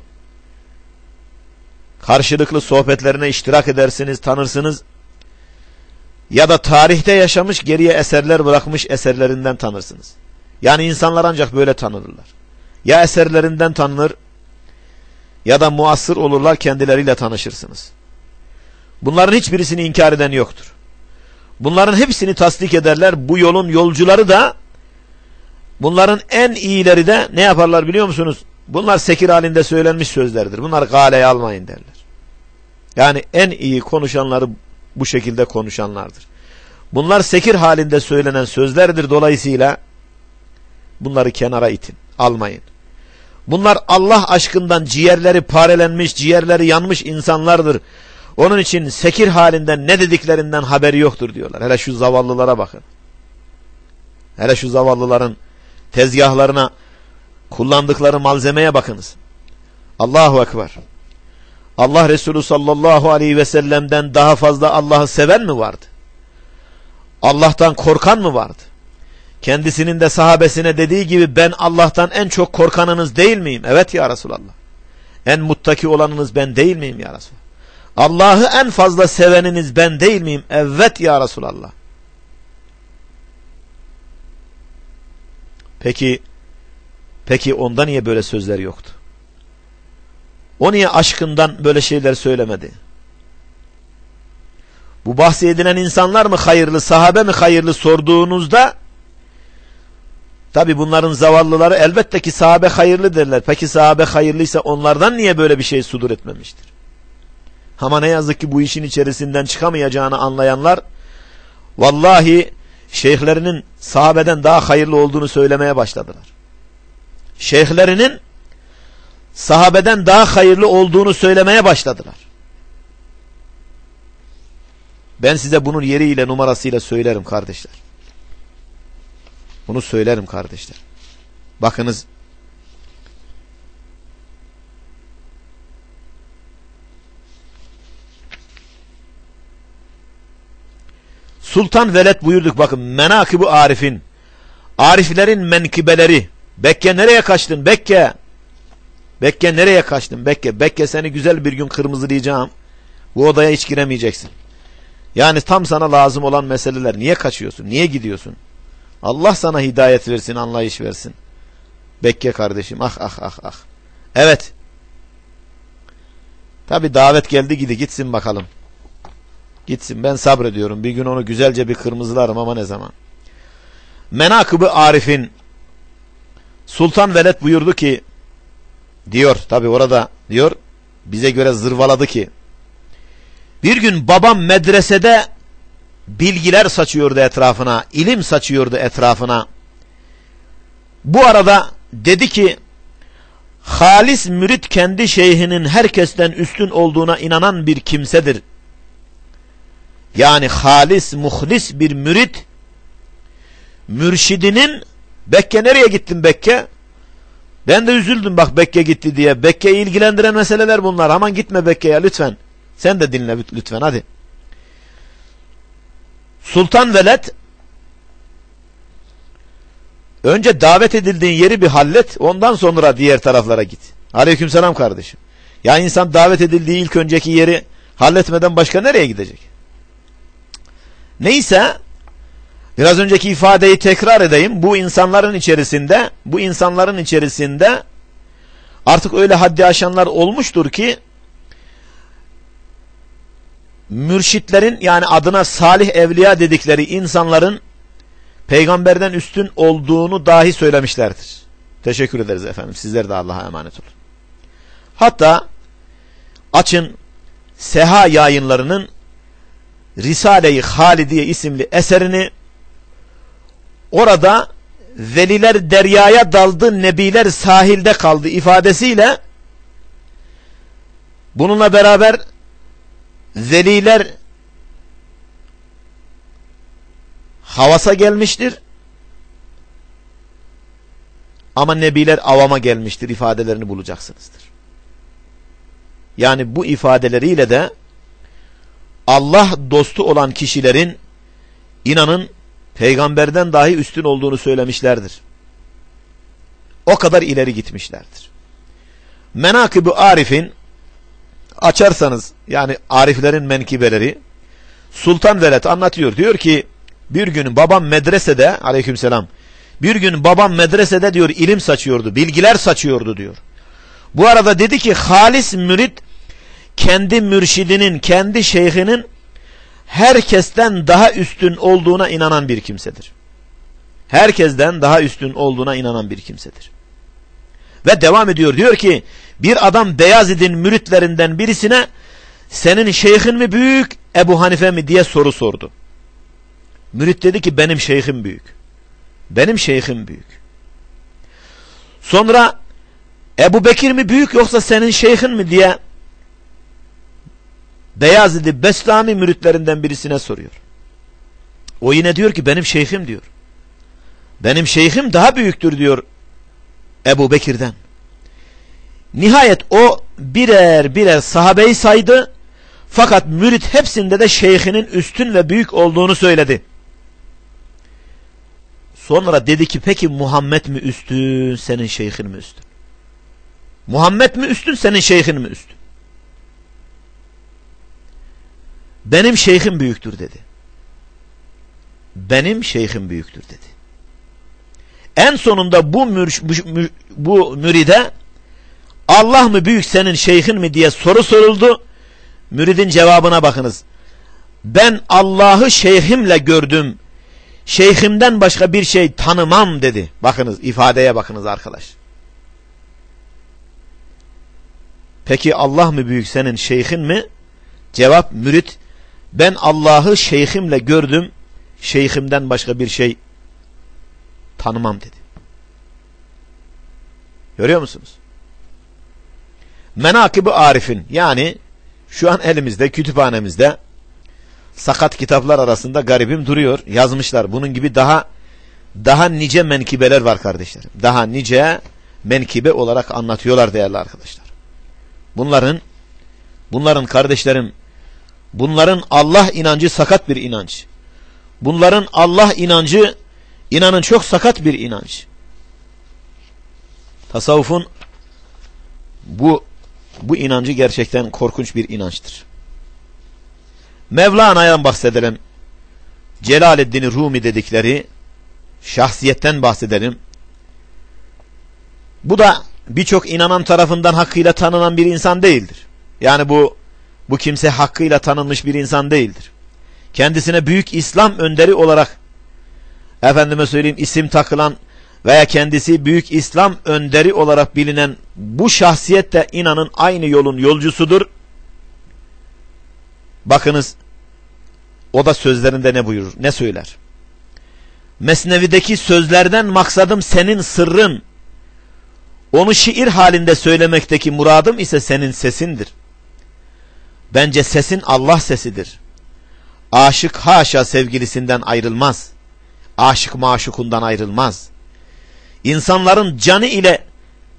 karşılıklı sohbetlerine iştirak edersiniz, tanırsınız, ya da tarihte yaşamış, geriye eserler bırakmış eserlerinden tanırsınız. Yani insanlar ancak böyle tanınırlar. Ya eserlerinden tanınır ya da muasır olurlar, kendileriyle tanışırsınız. Bunların hiçbirisini inkar eden yoktur. Bunların hepsini tasdik ederler. Bu yolun yolcuları da, bunların en iyileri de ne yaparlar biliyor musunuz? Bunlar sekir halinde söylenmiş sözlerdir. Bunları galeye almayın derler. Yani en iyi konuşanları bu şekilde konuşanlardır. Bunlar sekir halinde söylenen sözlerdir. Dolayısıyla bunları kenara itin, almayın. Bunlar Allah aşkından ciğerleri parelenmiş, ciğerleri yanmış insanlardır. Onun için sekir halinden ne dediklerinden haberi yoktur diyorlar. Hele şu zavallılara bakın. Hele şu zavallıların tezgahlarına kullandıkları malzemeye bakınız. Allahu Ekber. Allah Resulü sallallahu aleyhi ve sellem'den daha fazla Allah'ı seven mi vardı? Allah'tan korkan mı vardı? Kendisinin de sahabesine dediği gibi, ben Allah'tan en çok korkanınız değil miyim? Evet ya Resulallah. En muttaki olanınız ben değil miyim ya Resulallah? Allah'ı en fazla seveniniz ben değil miyim? Evet ya Resulallah. Peki onda niye böyle sözler yoktu? O niye aşkından böyle şeyler söylemedi? Bu bahsedilen insanlar mı hayırlı, sahabe mi hayırlı sorduğunuzda, tabi bunların zavallıları elbette ki sahabe hayırlı derler. Peki sahabe hayırlıysa onlardan niye böyle bir şey sudur etmemiştir? Ama ne yazık ki bu işin içerisinden çıkamayacağını anlayanlar, vallahi şeyhlerinin sahabeden daha hayırlı olduğunu söylemeye başladılar. Şeyhlerinin sahabeden daha hayırlı olduğunu söylemeye başladılar. Ben size bunun yeriyle numarasıyla söylerim kardeşler. Bunu söylerim kardeşler. Bakınız, Sultan Veled buyurduk, bakın, menakıb-ı arifin, ariflerin menkıbeleri. Bekke nereye kaçtın Bekke? Bekke nereye kaçtın Bekke? Bekke seni güzel bir gün kırmızılayacağım. Bu odaya hiç giremeyeceksin. Yani tam sana lazım olan meseleler. Niye kaçıyorsun? Niye gidiyorsun? Allah sana hidayet versin, anlayış versin. Bekke kardeşim, ah. Evet. Tabi davet geldi, gitsin bakalım. Gitsin, ben sabrediyorum. Bir gün onu güzelce bir kırmızılarım ama ne zaman? Menakıb-ı arifin, Sultan Veled buyurdu ki, diyor, tabi orada diyor, bize göre zırvaladı ki, bir gün babam medresede bilgiler saçıyordu etrafına, ilim saçıyordu etrafına. Bu arada dedi ki, halis mürit kendi şeyhinin herkesten üstün olduğuna inanan bir kimsedir. Yani halis, muhlis bir mürit, mürşidinin, Bekke nereye gittin Bekke? Ben de üzüldüm bak Bekke gitti diye. Bekke'yi ilgilendiren meseleler bunlar. Aman gitme Bekke'ye lütfen. Sen de dinle lütfen hadi. Sultan Veled, önce davet edildiğin yeri bir hallet, ondan sonra diğer taraflara git. Aleykümselam kardeşim. Ya insan davet edildiği ilk önceki yeri halletmeden başka nereye gidecek? Neyse, biraz önceki ifadeyi tekrar edeyim. Bu insanların içerisinde artık öyle haddi aşanlar olmuştur ki mürşitlerin, yani adına salih evliya dedikleri insanların peygamberden üstün olduğunu dahi söylemişlerdir. Teşekkür ederiz efendim. Sizler de Allah'a emanet olun. Hatta açın Seha Yayınları'nın Risale-i Halidiye isimli eserini, orada veliler deryaya daldı, nebiler sahilde kaldı ifadesiyle bununla beraber veliler havasa gelmiştir ama nebiler avama gelmiştir ifadelerini bulacaksınızdır. Yani bu ifadeleriyle de Allah dostu olan kişilerin inanın peygamberden dahi üstün olduğunu söylemişlerdir. O kadar ileri gitmişlerdir. Menakıb-ı Arif'in açarsanız, yani ariflerin menkibeleri, Sultan Veled anlatıyor. Diyor ki bir gün babam medresede, aleykümselam, bir gün babam medresede diyor ilim saçıyordu, bilgiler saçıyordu diyor. Bu arada dedi ki halis mürit kendi mürşidinin, kendi şeyhinin herkesten daha üstün olduğuna inanan bir kimsedir. Herkesten daha üstün olduğuna inanan bir kimsedir. Ve devam ediyor, diyor ki bir adam Beyazid'in müritlerinden birisine senin şeyhin mi büyük, Ebu Hanife mi diye soru sordu. Mürit dedi ki benim şeyhim büyük. Benim şeyhim büyük. Sonra Ebu Bekir mi büyük yoksa senin şeyhin mi diye Beyazid-i Bestami müritlerinden birisine soruyor. O yine diyor ki benim şeyhim diyor. Benim şeyhim daha büyüktür diyor Ebu Bekir'den. Nihayet o birer birer sahabeyi saydı. Fakat mürit hepsinde de şeyhinin üstün ve büyük olduğunu söyledi. Sonra dedi ki peki Muhammed mi üstün, senin şeyhin mi üstün? Muhammed mi üstün, senin şeyhin mi üstün? Benim şeyhim büyüktür dedi. Benim şeyhim büyüktür dedi. En sonunda bu müride Allah mı büyük, senin şeyhin mi diye soru soruldu. Müridin cevabına bakınız. Ben Allah'ı şeyhimle gördüm. Şeyhimden başka bir şey tanımam dedi. Bakınız, ifadeye bakınız arkadaş. Peki Allah mı büyük, senin şeyhin mi? Cevap mürit, ben Allah'ı şeyhimle gördüm. Şeyhimden başka bir şey tanımam dedi. Görüyor musunuz? Menakıb-ı Arif'in, yani şu an elimizde, kütüphanemizde sakat kitaplar arasında garibim duruyor. Yazmışlar. Bunun gibi daha nice menkibeler var kardeşlerim. Daha nice menkibe olarak anlatıyorlar değerli arkadaşlar. Bunların kardeşlerim, bunların Allah inancı sakat bir inanç. Bunların Allah inancı, inanın çok sakat bir inanç. Tasavvufun bu inancı gerçekten korkunç bir inançtır. Mevlana'dan bahsedelim. Celaleddin Rumi dedikleri şahsiyetten bahsedelim. Bu da birçok inanan tarafından hakkıyla tanınan bir insan değildir. Yani bu kimse hakkıyla tanınmış bir insan değildir. Kendisine büyük İslam önderi olarak efendime söyleyeyim isim takılan veya kendisi büyük İslam önderi olarak bilinen bu şahsiyet de inanın aynı yolun yolcusudur. Bakınız o da sözlerinde ne buyurur, ne söyler? Mesnevi'deki sözlerden maksadım senin sırrın. Onu şiir halinde söylemekteki muradım ise senin sesindir. Bence sesin Allah sesidir. Aşık haşa sevgilisinden ayrılmaz. Aşık maşukundan ayrılmaz. İnsanların canı ile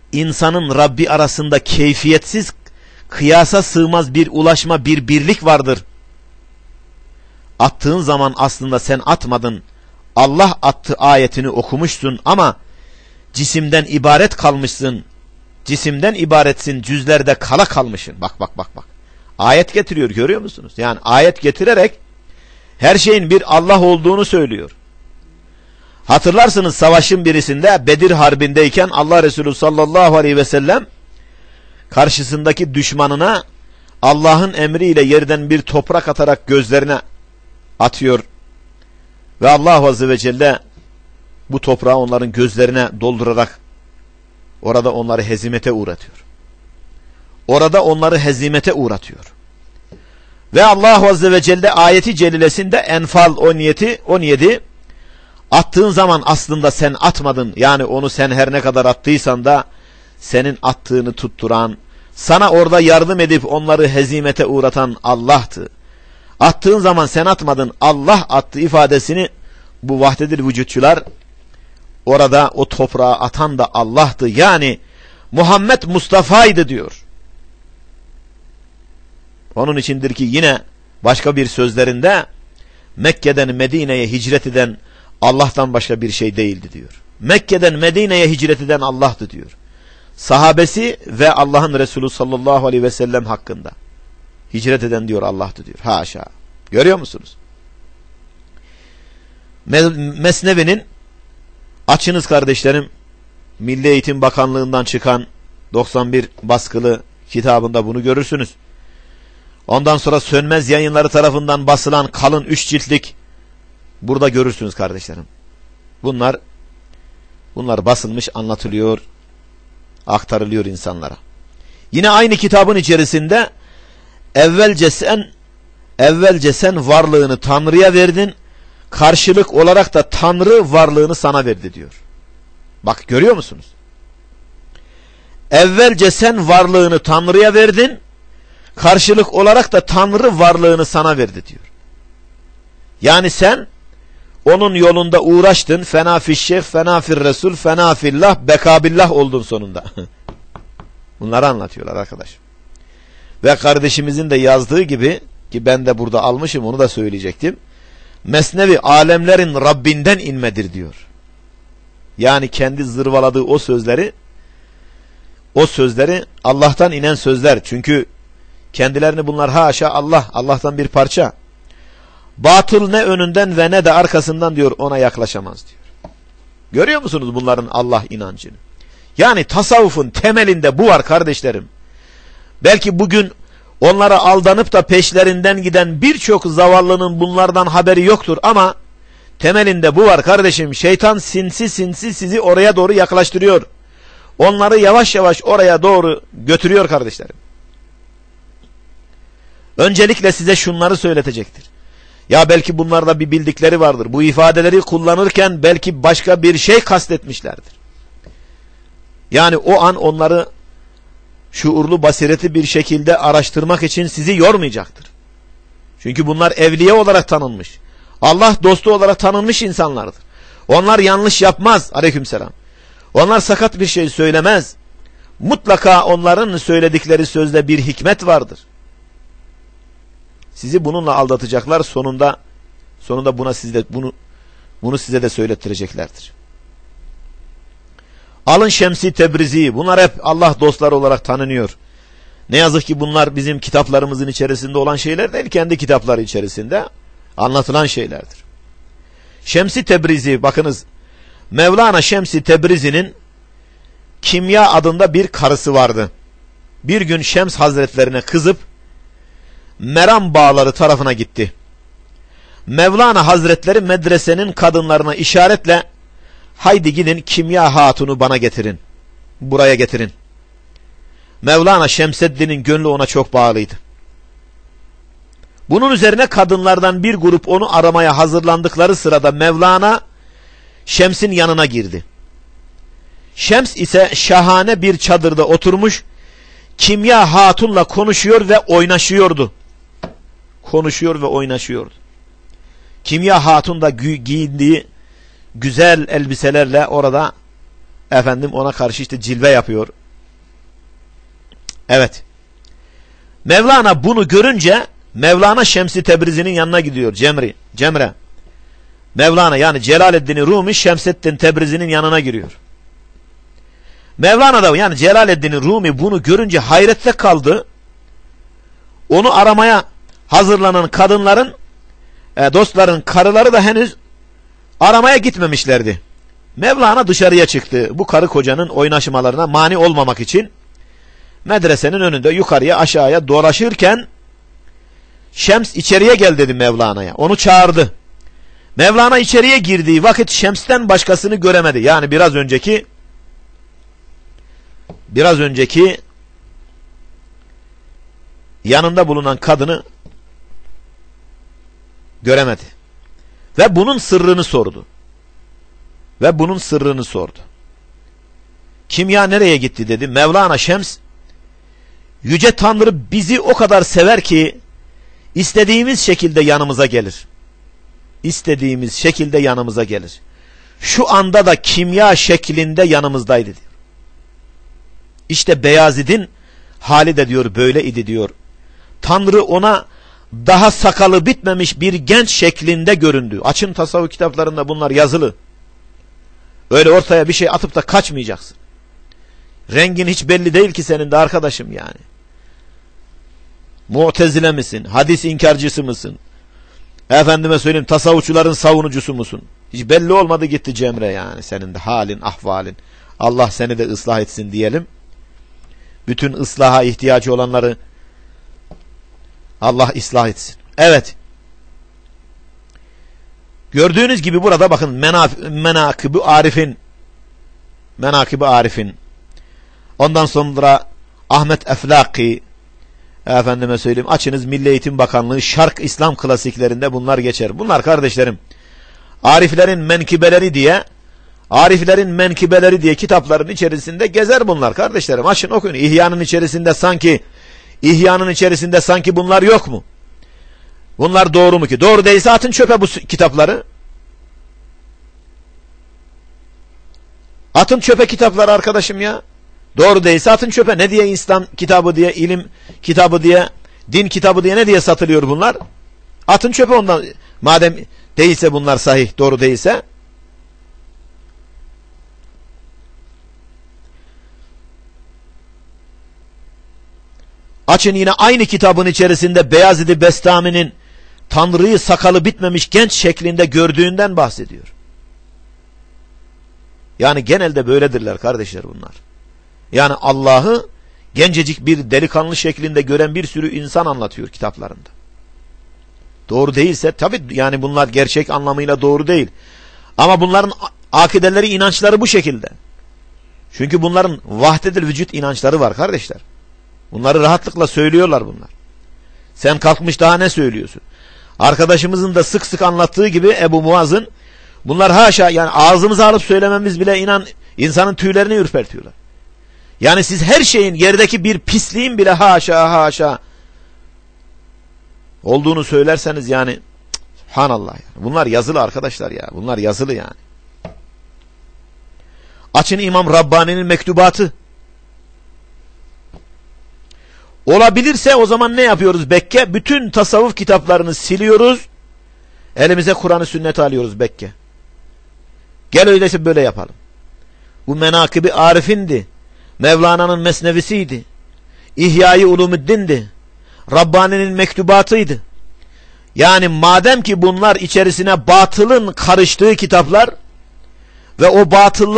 insanın Rabbi arasında keyfiyetsiz, kıyasa sığmaz bir ulaşma, bir birlik vardır. Attığın zaman aslında sen atmadın, Allah attı ayetini okumuşsun ama cisimden ibaret kalmışsın. Cisimden ibaretsin, cüzlerde kala kalmışsın. Bak. Ayet getiriyor, görüyor musunuz? Yani ayet getirerek her şeyin bir Allah olduğunu söylüyor. Hatırlarsınız savaşın birisinde Bedir Harbi'ndeyken Allah Resulü sallallahu aleyhi ve sellem karşısındaki düşmanına Allah'ın emriyle yerden bir toprak atarak gözlerine atıyor. Ve Allah Azze ve Celle bu toprağı onların gözlerine doldurarak orada onları hezimete uğratıyor. Ve Allah Azze ve Celle ayeti celilesinde Enfal 17 attığın zaman aslında sen atmadın. Yani onu sen her ne kadar attıysan da senin attığını tutturan, sana orada yardım edip onları hezimete uğratan Allah'tı. Attığın zaman sen atmadın, Allah attı ifadesini bu vahdedil vücutçular orada o toprağa atan da Allah'tı. Yani Muhammed Mustafa'ydı diyor. Onun içindir ki yine başka bir sözlerinde Mekke'den Medine'ye hicret eden Allah'tan başka bir şey değildi diyor. Mekke'den Medine'ye hicret eden Allah'tı diyor. Sahabesi ve Allah'ın Resulü sallallahu aleyhi ve sellem hakkında hicret eden diyor Allah'tı diyor. Haşa. Görüyor musunuz? Mesnevi'nin, açınız kardeşlerim, Milli Eğitim Bakanlığı'ndan çıkan 91 baskılı kitabında bunu görürsünüz. Ondan sonra Sönmez Yayınları tarafından basılan kalın 3 ciltlik burada görürsünüz kardeşlerim. Bunlar basılmış, anlatılıyor, aktarılıyor insanlara. Yine aynı kitabın içerisinde evvelce sen varlığını Tanrı'ya verdin, karşılık olarak da Tanrı varlığını sana verdi diyor. Bak, görüyor musunuz? Evvelce sen varlığını Tanrı'ya verdin, karşılık olarak da Tanrı varlığını sana verdi diyor. Yani sen onun yolunda uğraştın, fena fişşeyh, fena fir resul, fena fillah, bekabillah oldun sonunda. Bunları anlatıyorlar arkadaş. Ve kardeşimizin de yazdığı gibi, ki ben de burada almışım, onu da söyleyecektim. Mesnevi alemlerin Rabbinden inmedir diyor. Yani kendi zırvaladığı o sözleri Allah'tan inen sözler. Çünkü kendilerini bunlar haşa Allah'tan bir parça. Batıl ne önünden ve ne de arkasından diyor ona yaklaşamaz diyor. Görüyor musunuz bunların Allah inancını? Yani tasavvufun temelinde bu var kardeşlerim. Belki bugün onlara aldanıp da peşlerinden giden birçok zavallının bunlardan haberi yoktur ama temelinde bu var kardeşim. Şeytan sinsi sizi oraya doğru yaklaştırıyor. Onları yavaş yavaş oraya doğru götürüyor kardeşlerim. Öncelikle size şunları söyletecektir. Ya belki bunlarda bir bildikleri vardır. Bu ifadeleri kullanırken belki başka bir şey kastetmişlerdir. Yani o an onları şuurlu, basireti bir şekilde araştırmak için sizi yormayacaktır. Çünkü bunlar evliya olarak tanınmış, Allah dostu olarak tanınmış insanlardır. Onlar yanlış yapmaz. Aleykümselam. Onlar sakat bir şey söylemez. Mutlaka onların söyledikleri sözde bir hikmet vardır. Sizi bununla aldatacaklar, sonunda bunu size de söylettireceklerdir. Alın Şemsi Tebrizi, bunlar hep Allah dostları olarak tanınıyor. Ne yazık ki bunlar bizim kitaplarımızın içerisinde olan şeyler değil, kendi kitapları içerisinde anlatılan şeylerdir. Şemsi Tebrizi, bakınız, Mevlana Şemsi Tebrizi'nin Kimya adında bir karısı vardı. Bir gün Şems Hazretlerine kızıp Meram Bağları tarafına gitti. Mevlana Hazretleri medresenin kadınlarına işaretle, haydi gidin Kimya Hatun'u bana getirin, buraya getirin. Mevlana Şemseddin'in gönlü ona çok bağlıydı. Bunun üzerine kadınlardan bir grup onu aramaya hazırlandıkları sırada Mevlana Şems'in yanına girdi. Şems ise şahane bir çadırda oturmuş, Kimya Hatun'la konuşuyor ve oynaşıyordu. Kimya Hatun da giyindiği güzel elbiselerle orada efendim ona karşı işte cilve yapıyor. Evet. Mevlana bunu görünce Mevlana Şems-i Tebrizinin yanına gidiyor. Cemre. Mevlana yani Celaleddin Rumi Şemseddin Tebrizi'nin yanına giriyor. Mevlana da yani Celaleddin Rumi bunu görünce hayrette kaldı. Onu aramaya hazırlanan kadınların, dostların karıları da henüz aramaya gitmemişlerdi. Mevlana dışarıya çıktı. Bu karı kocanın oynaşmalarına mani olmamak için medresenin önünde yukarıya aşağıya dolaşırken Şems içeriye gel dedi Mevlana'ya. Onu çağırdı. Mevlana içeriye girdiği vakit Şems'ten başkasını göremedi. Yani biraz önceki yanında bulunan kadını göremedi. Ve bunun sırrını sordu. Kimya nereye gitti dedi. Mevlana Şems, Yüce Tanrı bizi o kadar sever ki istediğimiz şekilde yanımıza gelir. Şu anda da kimya şeklinde yanımızdaydı diyor. İşte Beyazid'in hali de diyor böyle idi diyor. Tanrı ona daha sakalı bitmemiş bir genç şeklinde göründü. Açın tasavvuf kitaplarında bunlar yazılı. Öyle ortaya bir şey atıp da kaçmayacaksın. Rengin hiç belli değil ki senin de arkadaşım yani. Mu'tezile misin? Hadis inkarcısı mısın? Efendime söyleyeyim tasavvufçuların savunucusu musun? Hiç belli olmadı gitti Cemre yani. Senin de halin, ahvalin. Allah seni de ıslah etsin diyelim. Bütün ıslaha ihtiyacı olanları Allah ıslah etsin. Evet. Gördüğünüz gibi burada bakın Menakıb-ı Arif'in. Ondan sonra Ahmet Eflaki, efendime söyleyeyim açınız Milli Eğitim Bakanlığı Şark İslam klasiklerinde bunlar geçer. Bunlar kardeşlerim Ariflerin menkıbeleri diye kitapların içerisinde gezer bunlar kardeşlerim. Açın okuyun. İhya'nın içerisinde sanki bunlar yok mu? Bunlar doğru mu ki? Doğru değilse atın çöpe bu kitapları. Atın çöpe kitapları arkadaşım ya. Doğru değilse atın çöpe. Ne diye İslam kitabı diye, ilim kitabı diye, din kitabı diye ne diye satılıyor bunlar? Atın çöpe ondan. Madem değilse bunlar sahih, doğru değilse. Açın yine aynı kitabın içerisinde Beyazid-i Bestami'nin Tanrı'yı sakalı bitmemiş genç şeklinde gördüğünden bahsediyor. Yani genelde böyledirler kardeşler bunlar. Yani Allah'ı gencecik bir delikanlı şeklinde gören bir sürü insan anlatıyor kitaplarında. Doğru değilse tabi yani bunlar gerçek anlamıyla doğru değil. Ama bunların akideleri, inançları bu şekilde. Çünkü bunların vahdedil vücut inançları var kardeşler. Bunları rahatlıkla söylüyorlar bunlar. Sen kalkmış daha ne söylüyorsun? Arkadaşımızın da sık sık anlattığı gibi Ebu Muaz'ın bunlar haşa yani ağzımıza alıp söylememiz bile insanın tüylerini ürpertiyorlar. Yani siz her şeyin yerdeki bir pisliğin bile haşa olduğunu söylerseniz yani subhanallah yani. Bunlar yazılı arkadaşlar ya. Bunlar yazılı yani. Açın İmam Rabbani'nin mektubatı. Olabilirse o zaman ne yapıyoruz Bekke? Bütün tasavvuf kitaplarını siliyoruz. Elimize Kur'an-ı Sünnet alıyoruz Bekke. Gel öyleyse böyle yapalım. Bu Menakıb-ı Arif'indi. Mevlana'nın mesnevisiydi. İhya-i Ulumuddin'di. Rabbani'nin mektubatıydı. Yani madem ki bunlar içerisine batılın karıştığı kitaplar ve o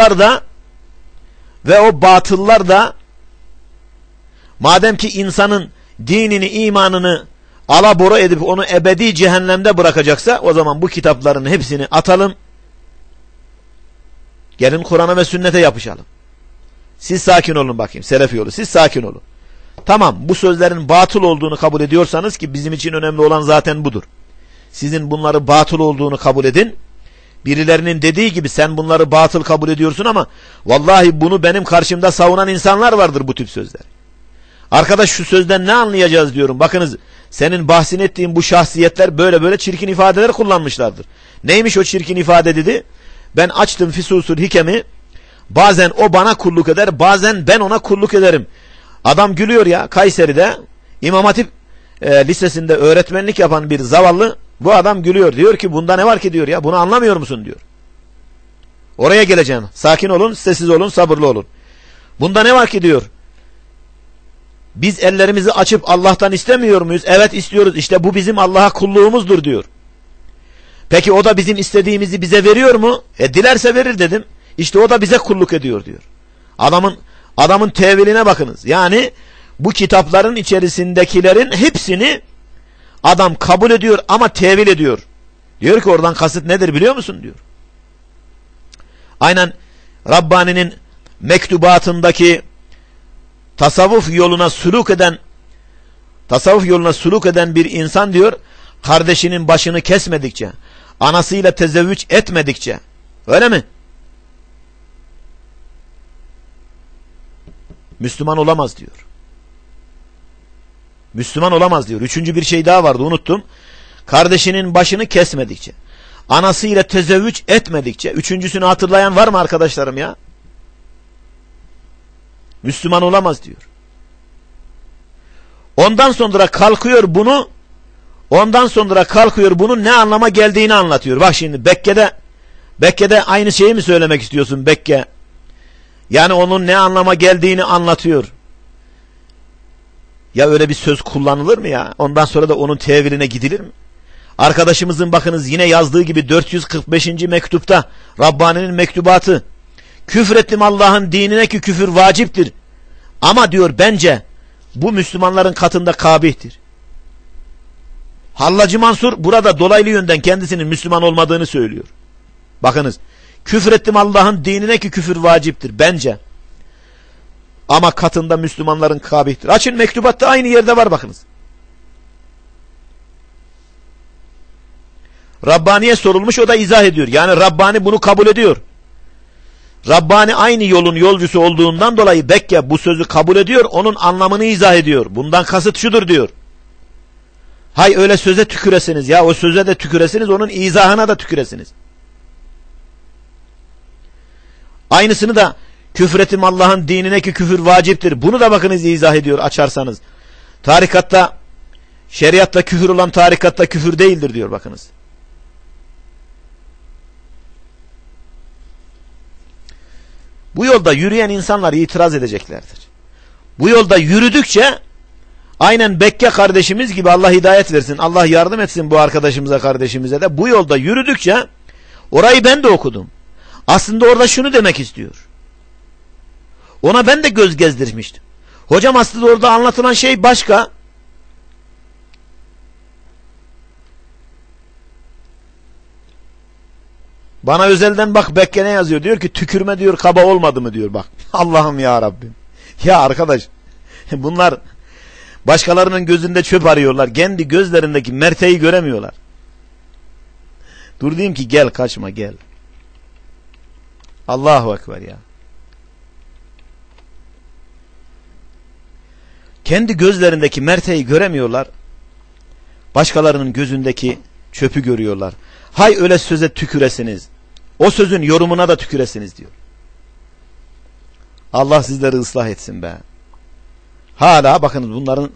batıllar da madem ki insanın dinini, imanını alabora edip onu ebedi cehennemde bırakacaksa o zaman bu kitapların hepsini atalım. Gelin Kur'an'a ve sünnete yapışalım. Siz sakin olun bakayım. Selefi yolu. Siz sakin olun. Tamam bu sözlerin batıl olduğunu kabul ediyorsanız ki bizim için önemli olan zaten budur. Sizin bunları batıl olduğunu kabul edin. Birilerinin dediği gibi sen bunları batıl kabul ediyorsun ama vallahi bunu benim karşımda savunan insanlar vardır bu tip sözler. Arkadaş şu sözden ne anlayacağız diyorum. Bakınız senin bahsin ettiğin bu şahsiyetler böyle çirkin ifadeler kullanmışlardır. Neymiş o çirkin ifade dedi? Ben açtım Füsusul Hikem'i. Bazen o bana kulluk eder, bazen ben ona kulluk ederim. Adam gülüyor ya, Kayseri'de İmam Hatip lisesinde öğretmenlik yapan bir zavallı, bu adam gülüyor. Diyor ki bunda ne var ki diyor ya, bunu anlamıyor musun diyor. Oraya geleceğim. Sakin olun, sessiz olun, sabırlı olun. Bunda ne var ki diyor. Biz ellerimizi açıp Allah'tan istemiyor muyuz? Evet istiyoruz. İşte bu bizim Allah'a kulluğumuzdur diyor. Peki o da bizim istediğimizi bize veriyor mu? Dilerse verir dedim. İşte o da bize kulluk ediyor diyor. Adamın teviline bakınız. Yani bu kitapların içerisindekilerin hepsini adam kabul ediyor ama tevil ediyor. Diyor ki oradan kasıt nedir biliyor musun diyor. Aynen Rabbani'nin mektubatındaki tasavvuf yoluna suluk eden bir insan diyor, kardeşinin başını kesmedikçe, anasıyla tezevvüç etmedikçe, öyle mi? Müslüman olamaz diyor. Müslüman olamaz diyor. Üçüncü bir şey daha vardı, unuttum. Kardeşinin başını kesmedikçe, anasıyla tezevvüç etmedikçe. Üçüncüsünü hatırlayan var mı arkadaşlarım ya? Müslüman olamaz diyor. Ondan sonra kalkıyor bunun ne anlama geldiğini anlatıyor. Bak şimdi Bekke'de aynı şeyi mi söylemek istiyorsun Bekke? Yani onun ne anlama geldiğini anlatıyor. Ya öyle bir söz kullanılır mı ya? Ondan sonra da onun teviline gidilir mi? Arkadaşımızın bakınız yine yazdığı gibi 445. mektupta, Rabbani'nin mektubatı, küfrettim Allah'ın dinine ki küfür vaciptir. Ama diyor bence bu Müslümanların katında kabihtir. Hallacı Mansur burada dolaylı yönden kendisinin Müslüman olmadığını söylüyor. Bakınız, küfrettim Allah'ın dinine ki küfür vaciptir bence. Ama katında Müslümanların kabihtir. Açın, mektubatta aynı yerde var bakınız. Rabbani'ye sorulmuş, o da izah ediyor. Yani Rabbani bunu kabul ediyor. Rabbani aynı yolun yolcusu olduğundan dolayı Bekke bu sözü kabul ediyor, onun anlamını izah ediyor. Bundan kasıt şudur diyor. Hay öyle söze tüküresiniz ya, o söze de tüküresiniz, onun izahına da tüküresiniz. Aynısını da küfretim Allah'ın dinine ki küfür vaciptir. Bunu da bakınız izah ediyor açarsanız. Tarikatta, şeriatta küfür olan tarikatta küfür değildir diyor bakınız. Bu yolda yürüyen insanlar itiraz edeceklerdir. Bu yolda yürüdükçe aynen Bekke kardeşimiz gibi, Allah hidayet versin, Allah yardım etsin bu arkadaşımıza, kardeşimize de, bu yolda yürüdükçe orayı ben de okudum. Aslında orada şunu demek istiyor. Ona ben de göz gezdirmiştim. Hocam aslında orada anlatılan şey başka. Bana özelden bak Bekke ne yazıyor? Diyor ki tükürme diyor kaba olmadı mı diyor bak. Allah'ım ya Rabbim. Ya arkadaş bunlar başkalarının gözünde çöp arıyorlar. Kendi gözlerindeki merteği göremiyorlar. Dur diyeyim ki gel, kaçma gel. Allahu Ekber ya. Kendi gözlerindeki merteği göremiyorlar. Başkalarının gözündeki çöpü görüyorlar. Hay öyle söze tüküresiniz. O sözün yorumuna da tüküresiniz diyor. Allah sizleri ıslah etsin be. Hala bakınız bunların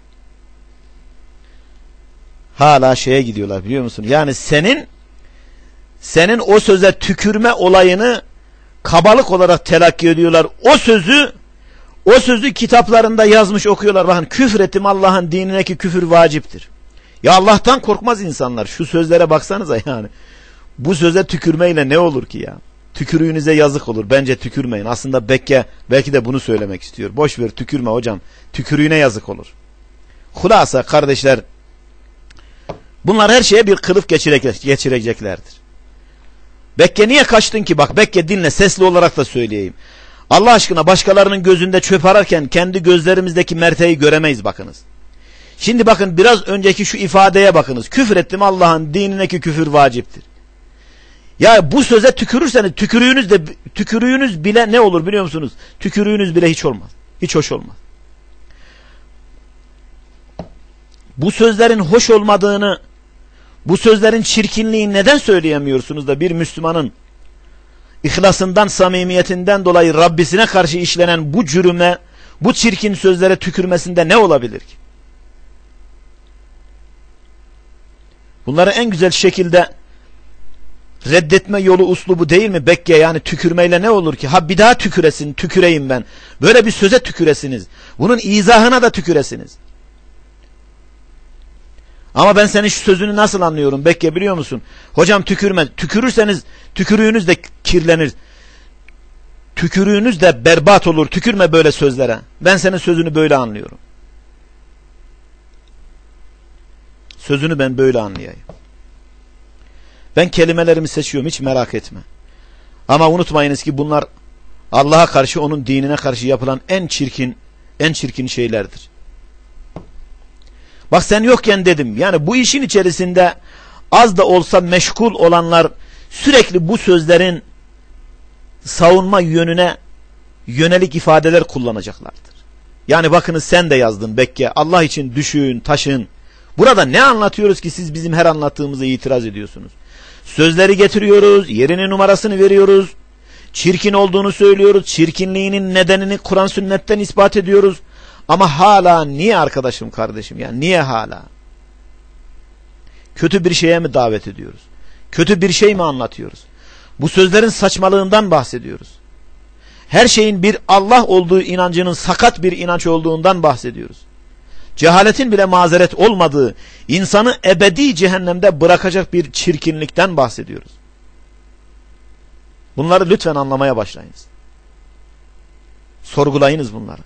hala şeye gidiyorlar biliyor musun? Yani senin o söze tükürme olayını kabalık olarak telakki ediyorlar. O sözü kitaplarında yazmış okuyorlar. Bakın küfrettim Allah'ın dinine ki küfür vaciptir. Ya Allah'tan korkmaz insanlar. Şu sözlere baksanıza yani. Bu söze tükürmeyle ne olur ki ya? Tükürüğünüze yazık olur. Bence tükürmeyin. Aslında Bekke belki de bunu söylemek istiyor. Boş ver, tükürme hocam. Tükürüğüne yazık olur. Hulasa kardeşler, bunlar her şeye bir kılıf geçireceklerdir. Bekke niye kaçtın ki? Bak Bekke dinle, sesli olarak da söyleyeyim. Allah aşkına başkalarının gözünde çöp ararken kendi gözlerimizdeki merteği göremeyiz bakınız. Şimdi bakın biraz önceki şu ifadeye bakınız. Küfür ettim Allah'ın dinine ki küfür vaciptir. Ya bu söze tükürürseniz tükürüğünüz bile ne olur biliyor musunuz? Tükürüğünüz bile hiç olmaz. Hiç hoş olmaz. Bu sözlerin hoş olmadığını, bu sözlerin çirkinliğini neden söyleyemiyorsunuz da bir Müslümanın ihlasından, samimiyetinden dolayı Rabbisine karşı işlenen bu cürüme, bu çirkin sözlere tükürmesinde ne olabilir ki? Bunları en güzel şekilde reddetme yolu uslubu değil mi Bekke? Yani tükürmeyle ne olur ki? Ha bir daha tüküresin, tüküreyim ben. Böyle bir söze tüküresiniz. Bunun izahına da tüküresiniz. Ama ben senin şu sözünü nasıl anlıyorum Bekke biliyor musun? Hocam tükürme. Tükürürseniz tükürüğünüz de kirlenir. Tükürüğünüz de berbat olur. Tükürme böyle sözlere. Ben senin sözünü böyle anlıyorum. Sözünü ben böyle anlayayım. Ben kelimelerimi seçiyorum, hiç merak etme. Ama unutmayınız ki bunlar Allah'a karşı, onun dinine karşı yapılan en çirkin şeylerdir. Bak sen yokken dedim. Yani bu işin içerisinde az da olsa meşgul olanlar sürekli bu sözlerin savunma yönüne yönelik ifadeler kullanacaklardır. Yani bakınız sen de yazdın Bekke. Allah için düşün, taşın. Burada ne anlatıyoruz ki siz bizim her anlattığımıza itiraz ediyorsunuz? Sözleri getiriyoruz, yerinin numarasını veriyoruz, çirkin olduğunu söylüyoruz, çirkinliğinin nedenini Kur'an sünnetten ispat ediyoruz. Ama hala niye arkadaşım, kardeşim? Yani niye hala? Kötü bir şeye mi davet ediyoruz? Kötü bir şey mi anlatıyoruz? Bu sözlerin saçmalığından bahsediyoruz. Her şeyin bir Allah olduğu inancının sakat bir inanç olduğundan bahsediyoruz. Cehaletin bile mazeret olmadığı, insanı ebedi cehennemde bırakacak bir çirkinlikten bahsediyoruz. Bunları lütfen anlamaya başlayınız. Sorgulayınız bunları.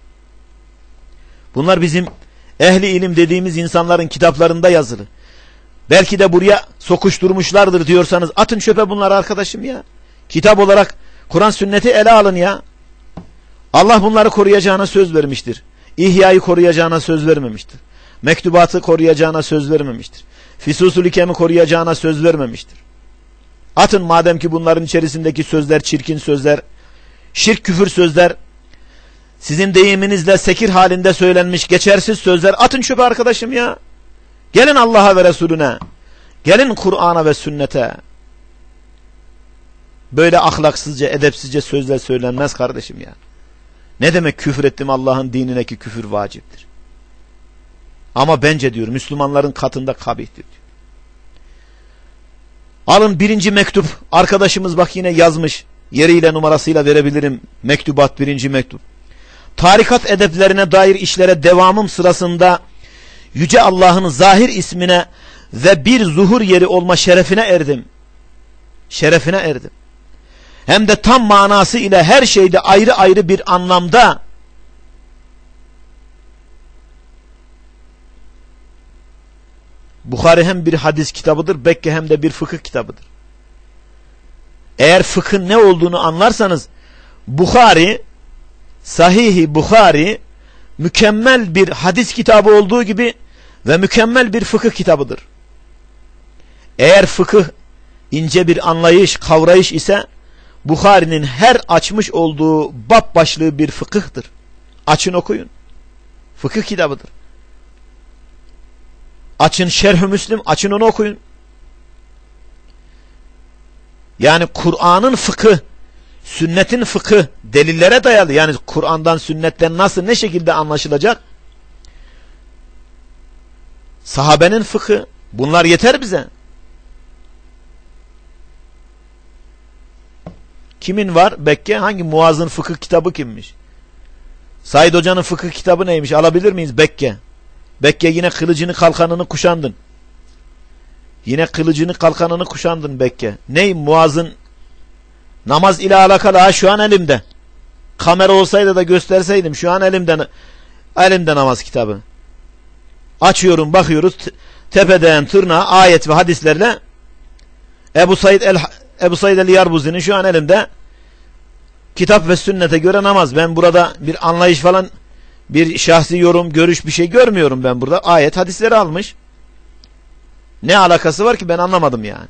Bunlar bizim ehli ilim dediğimiz insanların kitaplarında yazılı. Belki de buraya sokuşturmuşlardır diyorsanız atın çöpe bunları arkadaşım ya. Kitap olarak Kur'an sünneti ele alın ya. Allah bunları koruyacağına söz vermiştir. İhya'yı koruyacağına söz vermemiştir. Mektubatı koruyacağına söz vermemiştir. Füsusul Hikem'i koruyacağına söz vermemiştir. Atın madem ki bunların içerisindeki sözler çirkin sözler, şirk küfür sözler, sizin deyiminizle sekir halinde söylenmiş geçersiz sözler, atın çöpe arkadaşım ya. Gelin Allah'a ve Resulüne, gelin Kur'an'a ve sünnete. Böyle ahlaksızca, edepsizce sözler söylenmez kardeşim ya. Ne demek küfür ettim, Allah'ın dinine ki küfür vaciptir. Ama bence diyor Müslümanların katında kabihtir diyor. Alın 1. mektup, arkadaşımız bak yine yazmış, yeriyle numarasıyla verebilirim. Mektubat 1. mektup. Tarikat edeplerine dair işlere devamım sırasında Yüce Allah'ın zahir ismine ve bir zuhur yeri olma şerefine erdim. Şerefine erdim. Hem de tam manası ile her şeyde ayrı ayrı bir anlamda. Bukhari hem bir hadis kitabıdır, Bekke hem de bir fıkıh kitabıdır. Eğer fıkhın ne olduğunu anlarsanız Bukhari, Sahih-i Bukhari mükemmel bir hadis kitabı olduğu gibi ve mükemmel bir fıkıh kitabıdır. Eğer fıkıh ince bir anlayış, kavrayış ise Bukhari'nin her açmış olduğu bab başlığı bir fıkıhtır. Açın okuyun. Fıkıh kitabıdır. Açın Şerh-ü Müslim, açın onu okuyun. Yani Kur'an'ın fıkıh, sünnetin fıkıh delillere dayalı. Yani Kur'an'dan, sünnetten nasıl, ne şekilde anlaşılacak? Sahabenin fıkıh, bunlar yeter bize. Kimin var? Bekke hangi? Muaz'ın fıkıh kitabı kimmiş? Said Hoca'nın fıkıh kitabı neymiş? Alabilir miyiz Bekke? Bekke yine kılıcını kalkanını kuşandın. Yine kılıcını kalkanını kuşandın Bekke. Ney Muaz'ın namaz ile alakalı? Ha şu an elimde. Kamera olsaydı da gösterseydim. Şu an elimde namaz kitabı. Açıyorum, bakıyoruz. Tepeden tırnağa ayet ve hadislerle Ebu Said el-Yarbuzi'nin şu an elimde kitap ve sünnete göre namaz. Ben burada bir anlayış falan, bir şahsi yorum, görüş bir şey görmüyorum ben burada. Ayet hadisleri almış. Ne alakası var ki, ben anlamadım yani.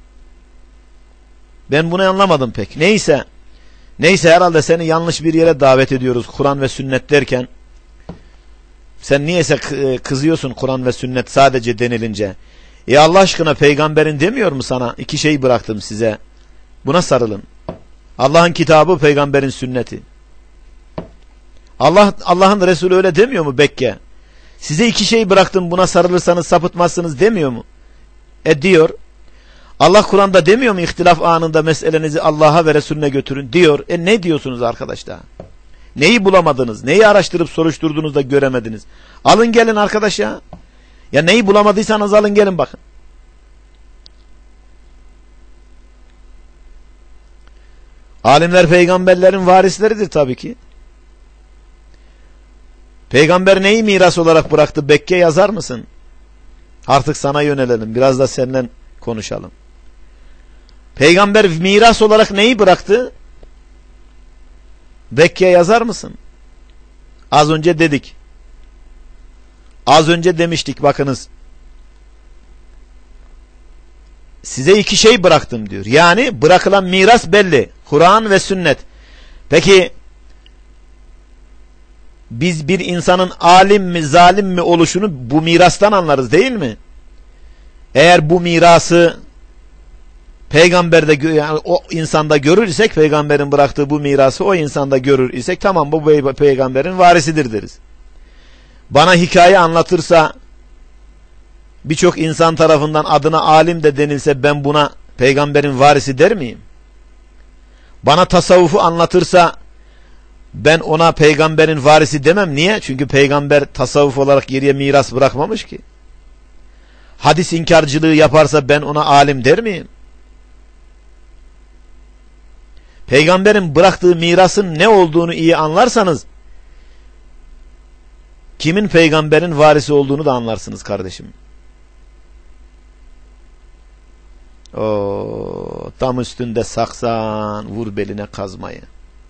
Ben bunu anlamadım pek. Neyse herhalde seni yanlış bir yere davet ediyoruz Kur'an ve sünnet derken. Sen niyeyse kızıyorsun Kur'an ve sünnet sadece denilince. Allah aşkına peygamberin demiyor mu sana? 2 şey bıraktım size. Buna sarılın. Allah'ın kitabı, peygamberin sünneti. Allah'ın Resulü öyle demiyor mu Bekke? Size iki şey bıraktım, buna sarılırsanız sapıtmazsınız demiyor mu? Diyor. Allah Kur'an'da demiyor mu ihtilaf anında meselenizi Allah'a ve Resulüne götürün diyor. Ne diyorsunuz arkadaşlar? Neyi bulamadınız? Neyi araştırıp soruşturdunuz da göremediniz? Alın gelin arkadaş ya. Ya neyi bulamadıysanız alın gelin bakın. Alimler peygamberlerin varisleridir tabii ki. Peygamber neyi miras olarak bıraktı? Bekke yazar mısın? Artık sana yönelelim. Biraz da seninle konuşalım. Peygamber miras olarak neyi bıraktı? Bekke yazar mısın? Az önce dedik. Az önce demiştik bakınız. Size iki şey bıraktım diyor. Yani bırakılan miras belli. Kur'an ve sünnet. Peki biz bir insanın alim mi zalim mi oluşunu bu mirastan anlarız değil mi? Eğer bu mirası peygamberde, yani o insanda görür isek, peygamberin bıraktığı bu mirası o insanda görür isek, tamam bu peygamberin varisidir deriz. Bana hikaye anlatırsa, birçok insan tarafından adına alim de denilse, ben buna peygamberin varisi der miyim? Bana tasavvufu anlatırsa ben ona peygamberin varisi demem. Niye? Çünkü peygamber tasavvuf olarak geriye miras bırakmamış ki. Hadis inkarcılığı yaparsa ben ona alim der miyim? Peygamberin bıraktığı mirasın ne olduğunu iyi anlarsanız kimin peygamberin varisi olduğunu da anlarsınız kardeşim. O tam üstünde saksan, vur beline kazmayı.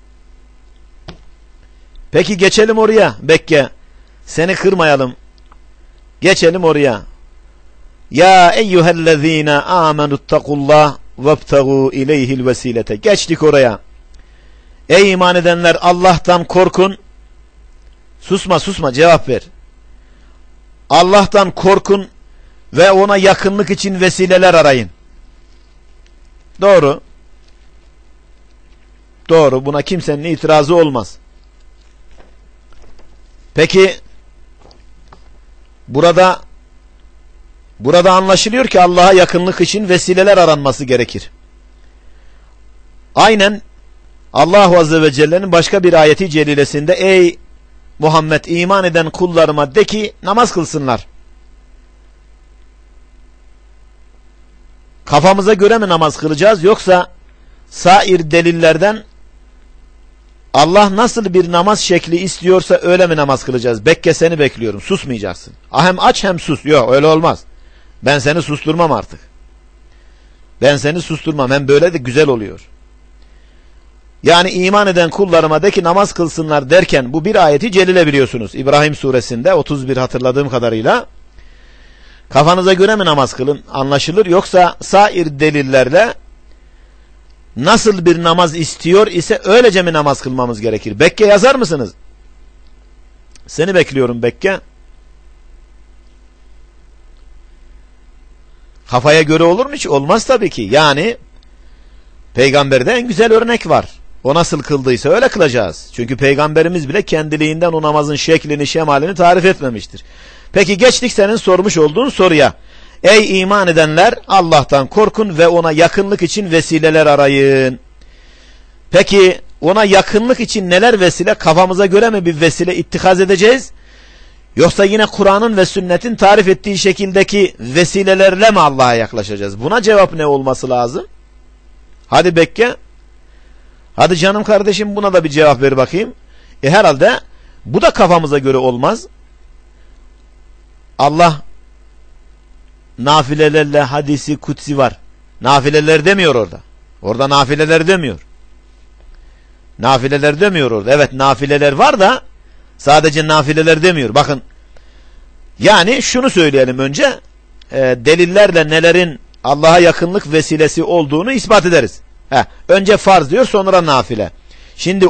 Peki geçelim oraya Bekke. Seni kırmayalım. Geçelim oraya. Ya eyyühellezine amenuttakullah vebtegu ileyhil vesilete. Geçtik oraya. Ey iman edenler, Allah'tan korkun. Susma cevap ver. Allah'tan korkun ve ona yakınlık için vesileler arayın. Doğru. Doğru. Buna kimsenin itirazı olmaz. Peki burada anlaşılıyor ki Allah'a yakınlık için vesileler aranması gerekir. Aynen Allah Azze ve Celle'nin başka bir ayeti celilesinde, ey Muhammed, iman eden kullarıma de ki namaz kılsınlar. Kafamıza göre mi namaz kılacağız, yoksa sair delillerden Allah nasıl bir namaz şekli istiyorsa öyle mi namaz kılacağız? Bekke, seni bekliyorum. Susmayacaksın. Hem aç hem sus. Yok, öyle olmaz. Ben seni susturmam artık. Ben seni susturmam. Hem böyle de güzel oluyor. Yani iman eden kullarıma de ki namaz kılsınlar derken bu bir ayeti celile biliyorsunuz. İbrahim suresinde 31 hatırladığım kadarıyla. Kafanıza göre mi namaz kılın? Anlaşılır. Yoksa sair delillerle nasıl bir namaz istiyor ise öylece mi namaz kılmamız gerekir? Bekke, yazar mısınız? Seni bekliyorum Bekke. Kafaya göre olur mu hiç? Olmaz tabii ki. Yani peygamberde en güzel örnek var. O nasıl kıldıysa öyle kılacağız. Çünkü peygamberimiz bile kendiliğinden o namazın şeklini, şemalini tarif etmemiştir. Peki geçtik senin sormuş olduğun soruya. Ey iman edenler, Allah'tan korkun ve ona yakınlık için vesileler arayın. Peki ona yakınlık için neler vesile? Kafamıza göre mi bir vesile ittikaz edeceğiz? Yoksa yine Kur'an'ın ve sünnetin tarif ettiği şekildeki vesilelerle mi Allah'a yaklaşacağız? Buna cevap ne olması lazım? Hadi Bekke. Hadi canım kardeşim, buna da bir cevap ver bakayım. Herhalde bu da kafamıza göre olmaz. Allah nafilelerle hadisi kutsi var. Nafileler demiyor orada. Orada nafileler demiyor. Nafileler demiyor orada. Evet, nafileler var da sadece nafileler demiyor. Bakın, yani şunu söyleyelim önce. Delillerle nelerin Allah'a yakınlık vesilesi olduğunu ispat ederiz. Önce farz diyor, sonra nafile. Şimdi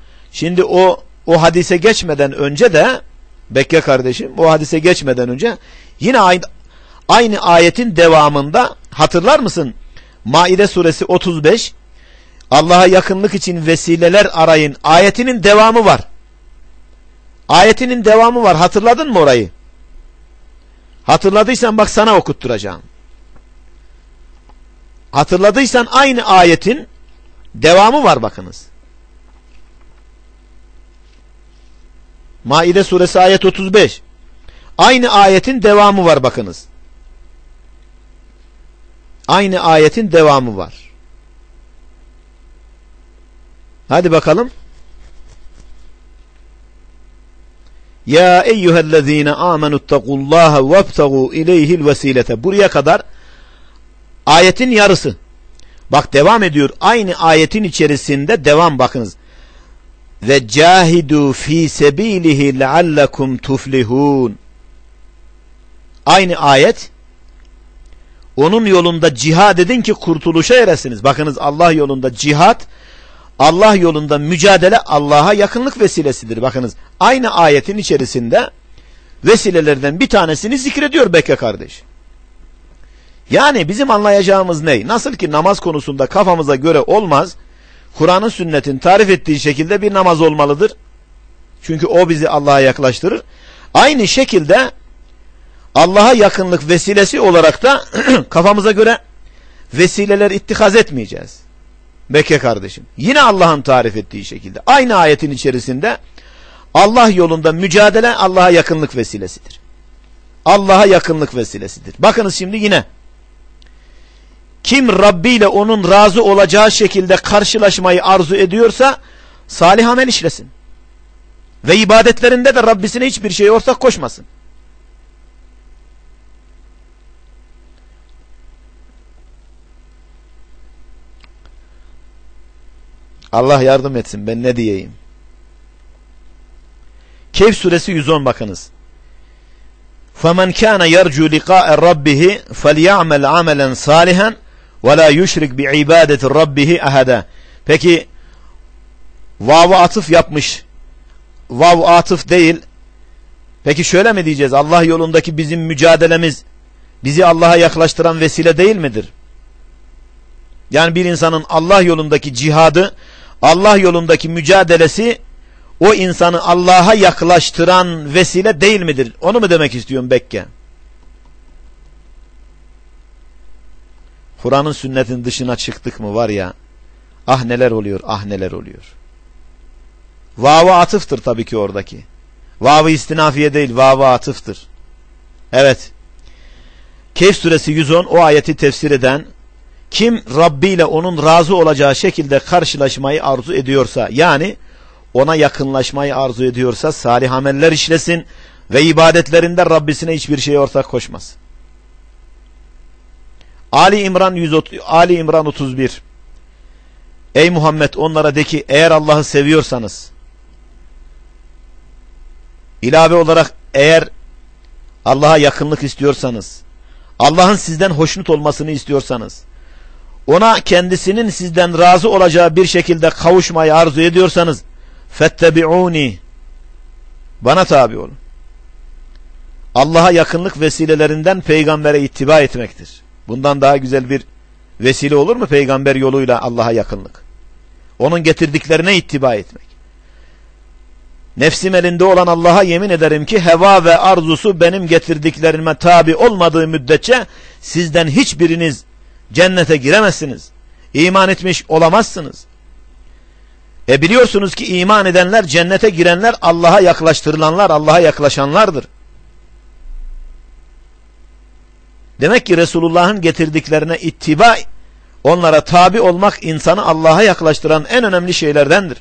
o hadise geçmeden önce de Bekke kardeşim, o hadise geçmeden önce yine aynı ayetin devamında hatırlar mısın? Maide suresi 35, Allah'a yakınlık için vesileler arayın. Ayetinin devamı var. Ayetinin devamı var. Hatırladın mı orayı? Hatırladıysan bak sana okutturacağım. Hatırladıysan aynı ayetin devamı var bakınız. Maide suresi ayet 35. Aynı ayetin devamı var bakınız. Aynı ayetin devamı var. Hadi bakalım. Ya eyyühellezine amenuttakullaha vebtegu ileyhil vesilete. Buraya kadar ayetin yarısı. Bak devam ediyor. Aynı ayetin içerisinde devam bakınız. Ve cahidu fi sebilihi leallekum tuflihun. Aynı ayet. Onun yolunda cihad edin ki kurtuluşa eresiniz. Bakınız Allah yolunda cihad, Allah yolunda mücadele Allah'a yakınlık vesilesidir. Bakınız aynı ayetin içerisinde vesilelerden bir tanesini zikrediyor Bekke kardeş. Yani bizim anlayacağımız ne? Nasıl ki namaz konusunda kafamıza göre olmaz, Kur'an'ın sünnetin tarif ettiği şekilde bir namaz olmalıdır. Çünkü o bizi Allah'a yaklaştırır. Aynı şekilde Allah'a yakınlık vesilesi olarak da kafamıza göre vesileler ittihaz etmeyeceğiz. Bekke kardeşim. Yine Allah'ın tarif ettiği şekilde. Aynı ayetin içerisinde Allah yolunda mücadele Allah'a yakınlık vesilesidir. Allah'a yakınlık vesilesidir. Bakınız şimdi yine. Kim Rabbi ile onun razı olacağı şekilde karşılaşmayı arzu ediyorsa salih amel işlesin. Ve ibadetlerinde de Rabbisine hiçbir şey ortak koşmasın. Allah yardım etsin, ben ne diyeyim. Kehf suresi 110 bakınız. فَمَنْ كَانَ يَرْجُوا لِقَاءَ رَبِّهِ فَلْيَعْمَلْ عَمَلًا صَالِحًا وَلَا يُشْرِكْ بِعِبَادَةِ رَبِّهِ أَحَدًا. Peki vav'u atıf yapmış. Vav atıf değil. Peki şöyle mi diyeceğiz? Allah yolundaki bizim mücadelemiz bizi Allah'a yaklaştıran vesile değil midir? Yani bir insanın Allah yolundaki cihadı, Allah yolundaki mücadelesi o insanı Allah'a yaklaştıran vesile değil midir? Onu mu demek istiyorum Bekke? Kur'an'ın sünnetin dışına çıktık mı var ya, ah neler oluyor, ah neler oluyor. Vav-ı atıftır tabii ki oradaki. Vav-ı istinafiye değil, vav-ı atıftır. Evet. Kehf suresi 110 o ayeti tefsir eden, kim Rabbi ile onun razı olacağı şekilde karşılaşmayı arzu ediyorsa, yani ona yakınlaşmayı arzu ediyorsa salih ameller işlesin ve ibadetlerinde Rabbisine hiçbir şeye ortak koşmasın. Ali İmran 31. Ey Muhammed onlara de ki eğer Allah'ı seviyorsanız, ilave olarak eğer Allah'a yakınlık istiyorsanız, Allah'ın sizden hoşnut olmasını istiyorsanız, ona kendisinin sizden razı olacağı bir şekilde kavuşmayı arzu ediyorsanız, fettebi'uni, bana tabi olun. Allah'a yakınlık vesilelerinden peygambere ittiba etmektir. Bundan daha güzel bir vesile olur mu peygamber yoluyla Allah'a yakınlık? Onun getirdiklerine ittiba etmek. Nefsim elinde olan Allah'a yemin ederim ki heva ve arzusu benim getirdiklerime tabi olmadığı müddetçe sizden hiçbiriniz cennete giremezsiniz. İman etmiş olamazsınız. Biliyorsunuz ki iman edenler, cennete girenler Allah'a yaklaştırılanlar, Allah'a yaklaşanlardır. Demek ki Resulullah'ın getirdiklerine ittiba, onlara tabi olmak insanı Allah'a yaklaştıran en önemli şeylerdendir.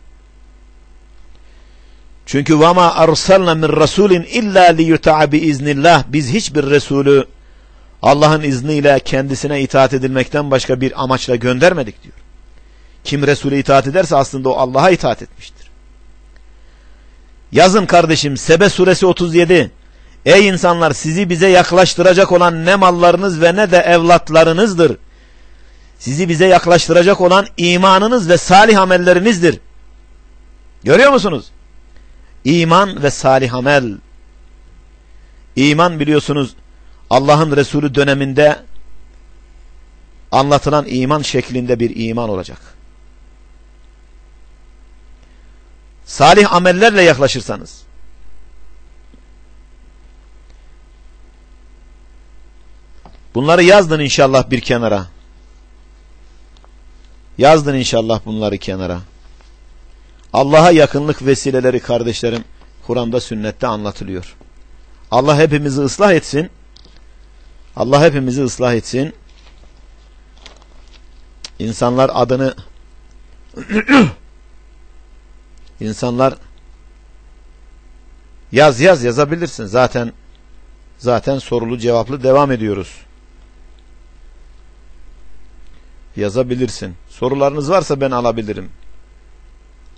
Çünkü وَمَا أَرْسَلْنَا مِنْ رَسُولٍ اِلَّا لِيُتَعَ بِاِذْنِ. Biz hiçbir Resulü Allah'ın izniyle kendisine itaat edilmekten başka bir amaçla göndermedik diyor. Kim Resul'e itaat ederse aslında o Allah'a itaat etmiştir. Yazın kardeşim, Sebe suresi 37. Ey insanlar, sizi bize yaklaştıracak olan ne mallarınız ve ne de evlatlarınızdır. Sizi bize yaklaştıracak olan imanınız ve salih amellerinizdir. Görüyor musunuz? İman ve salih amel. İman biliyorsunuz Allah'ın Resulü döneminde anlatılan iman şeklinde bir iman olacak. salih amellerle yaklaşırsanız, bunları yazdın inşallah bir kenara. Yazdın inşallah bunları kenara. Allah'a yakınlık vesileleri kardeşlerim Kur'an'da, sünnette anlatılıyor. Allah hepimizi ıslah etsin. Allah hepimizi ıslah etsin. İnsanlar adını insanlar yazabilirsin. Zaten sorulu cevaplı devam ediyoruz. Yazabilirsin. Sorularınız varsa ben alabilirim.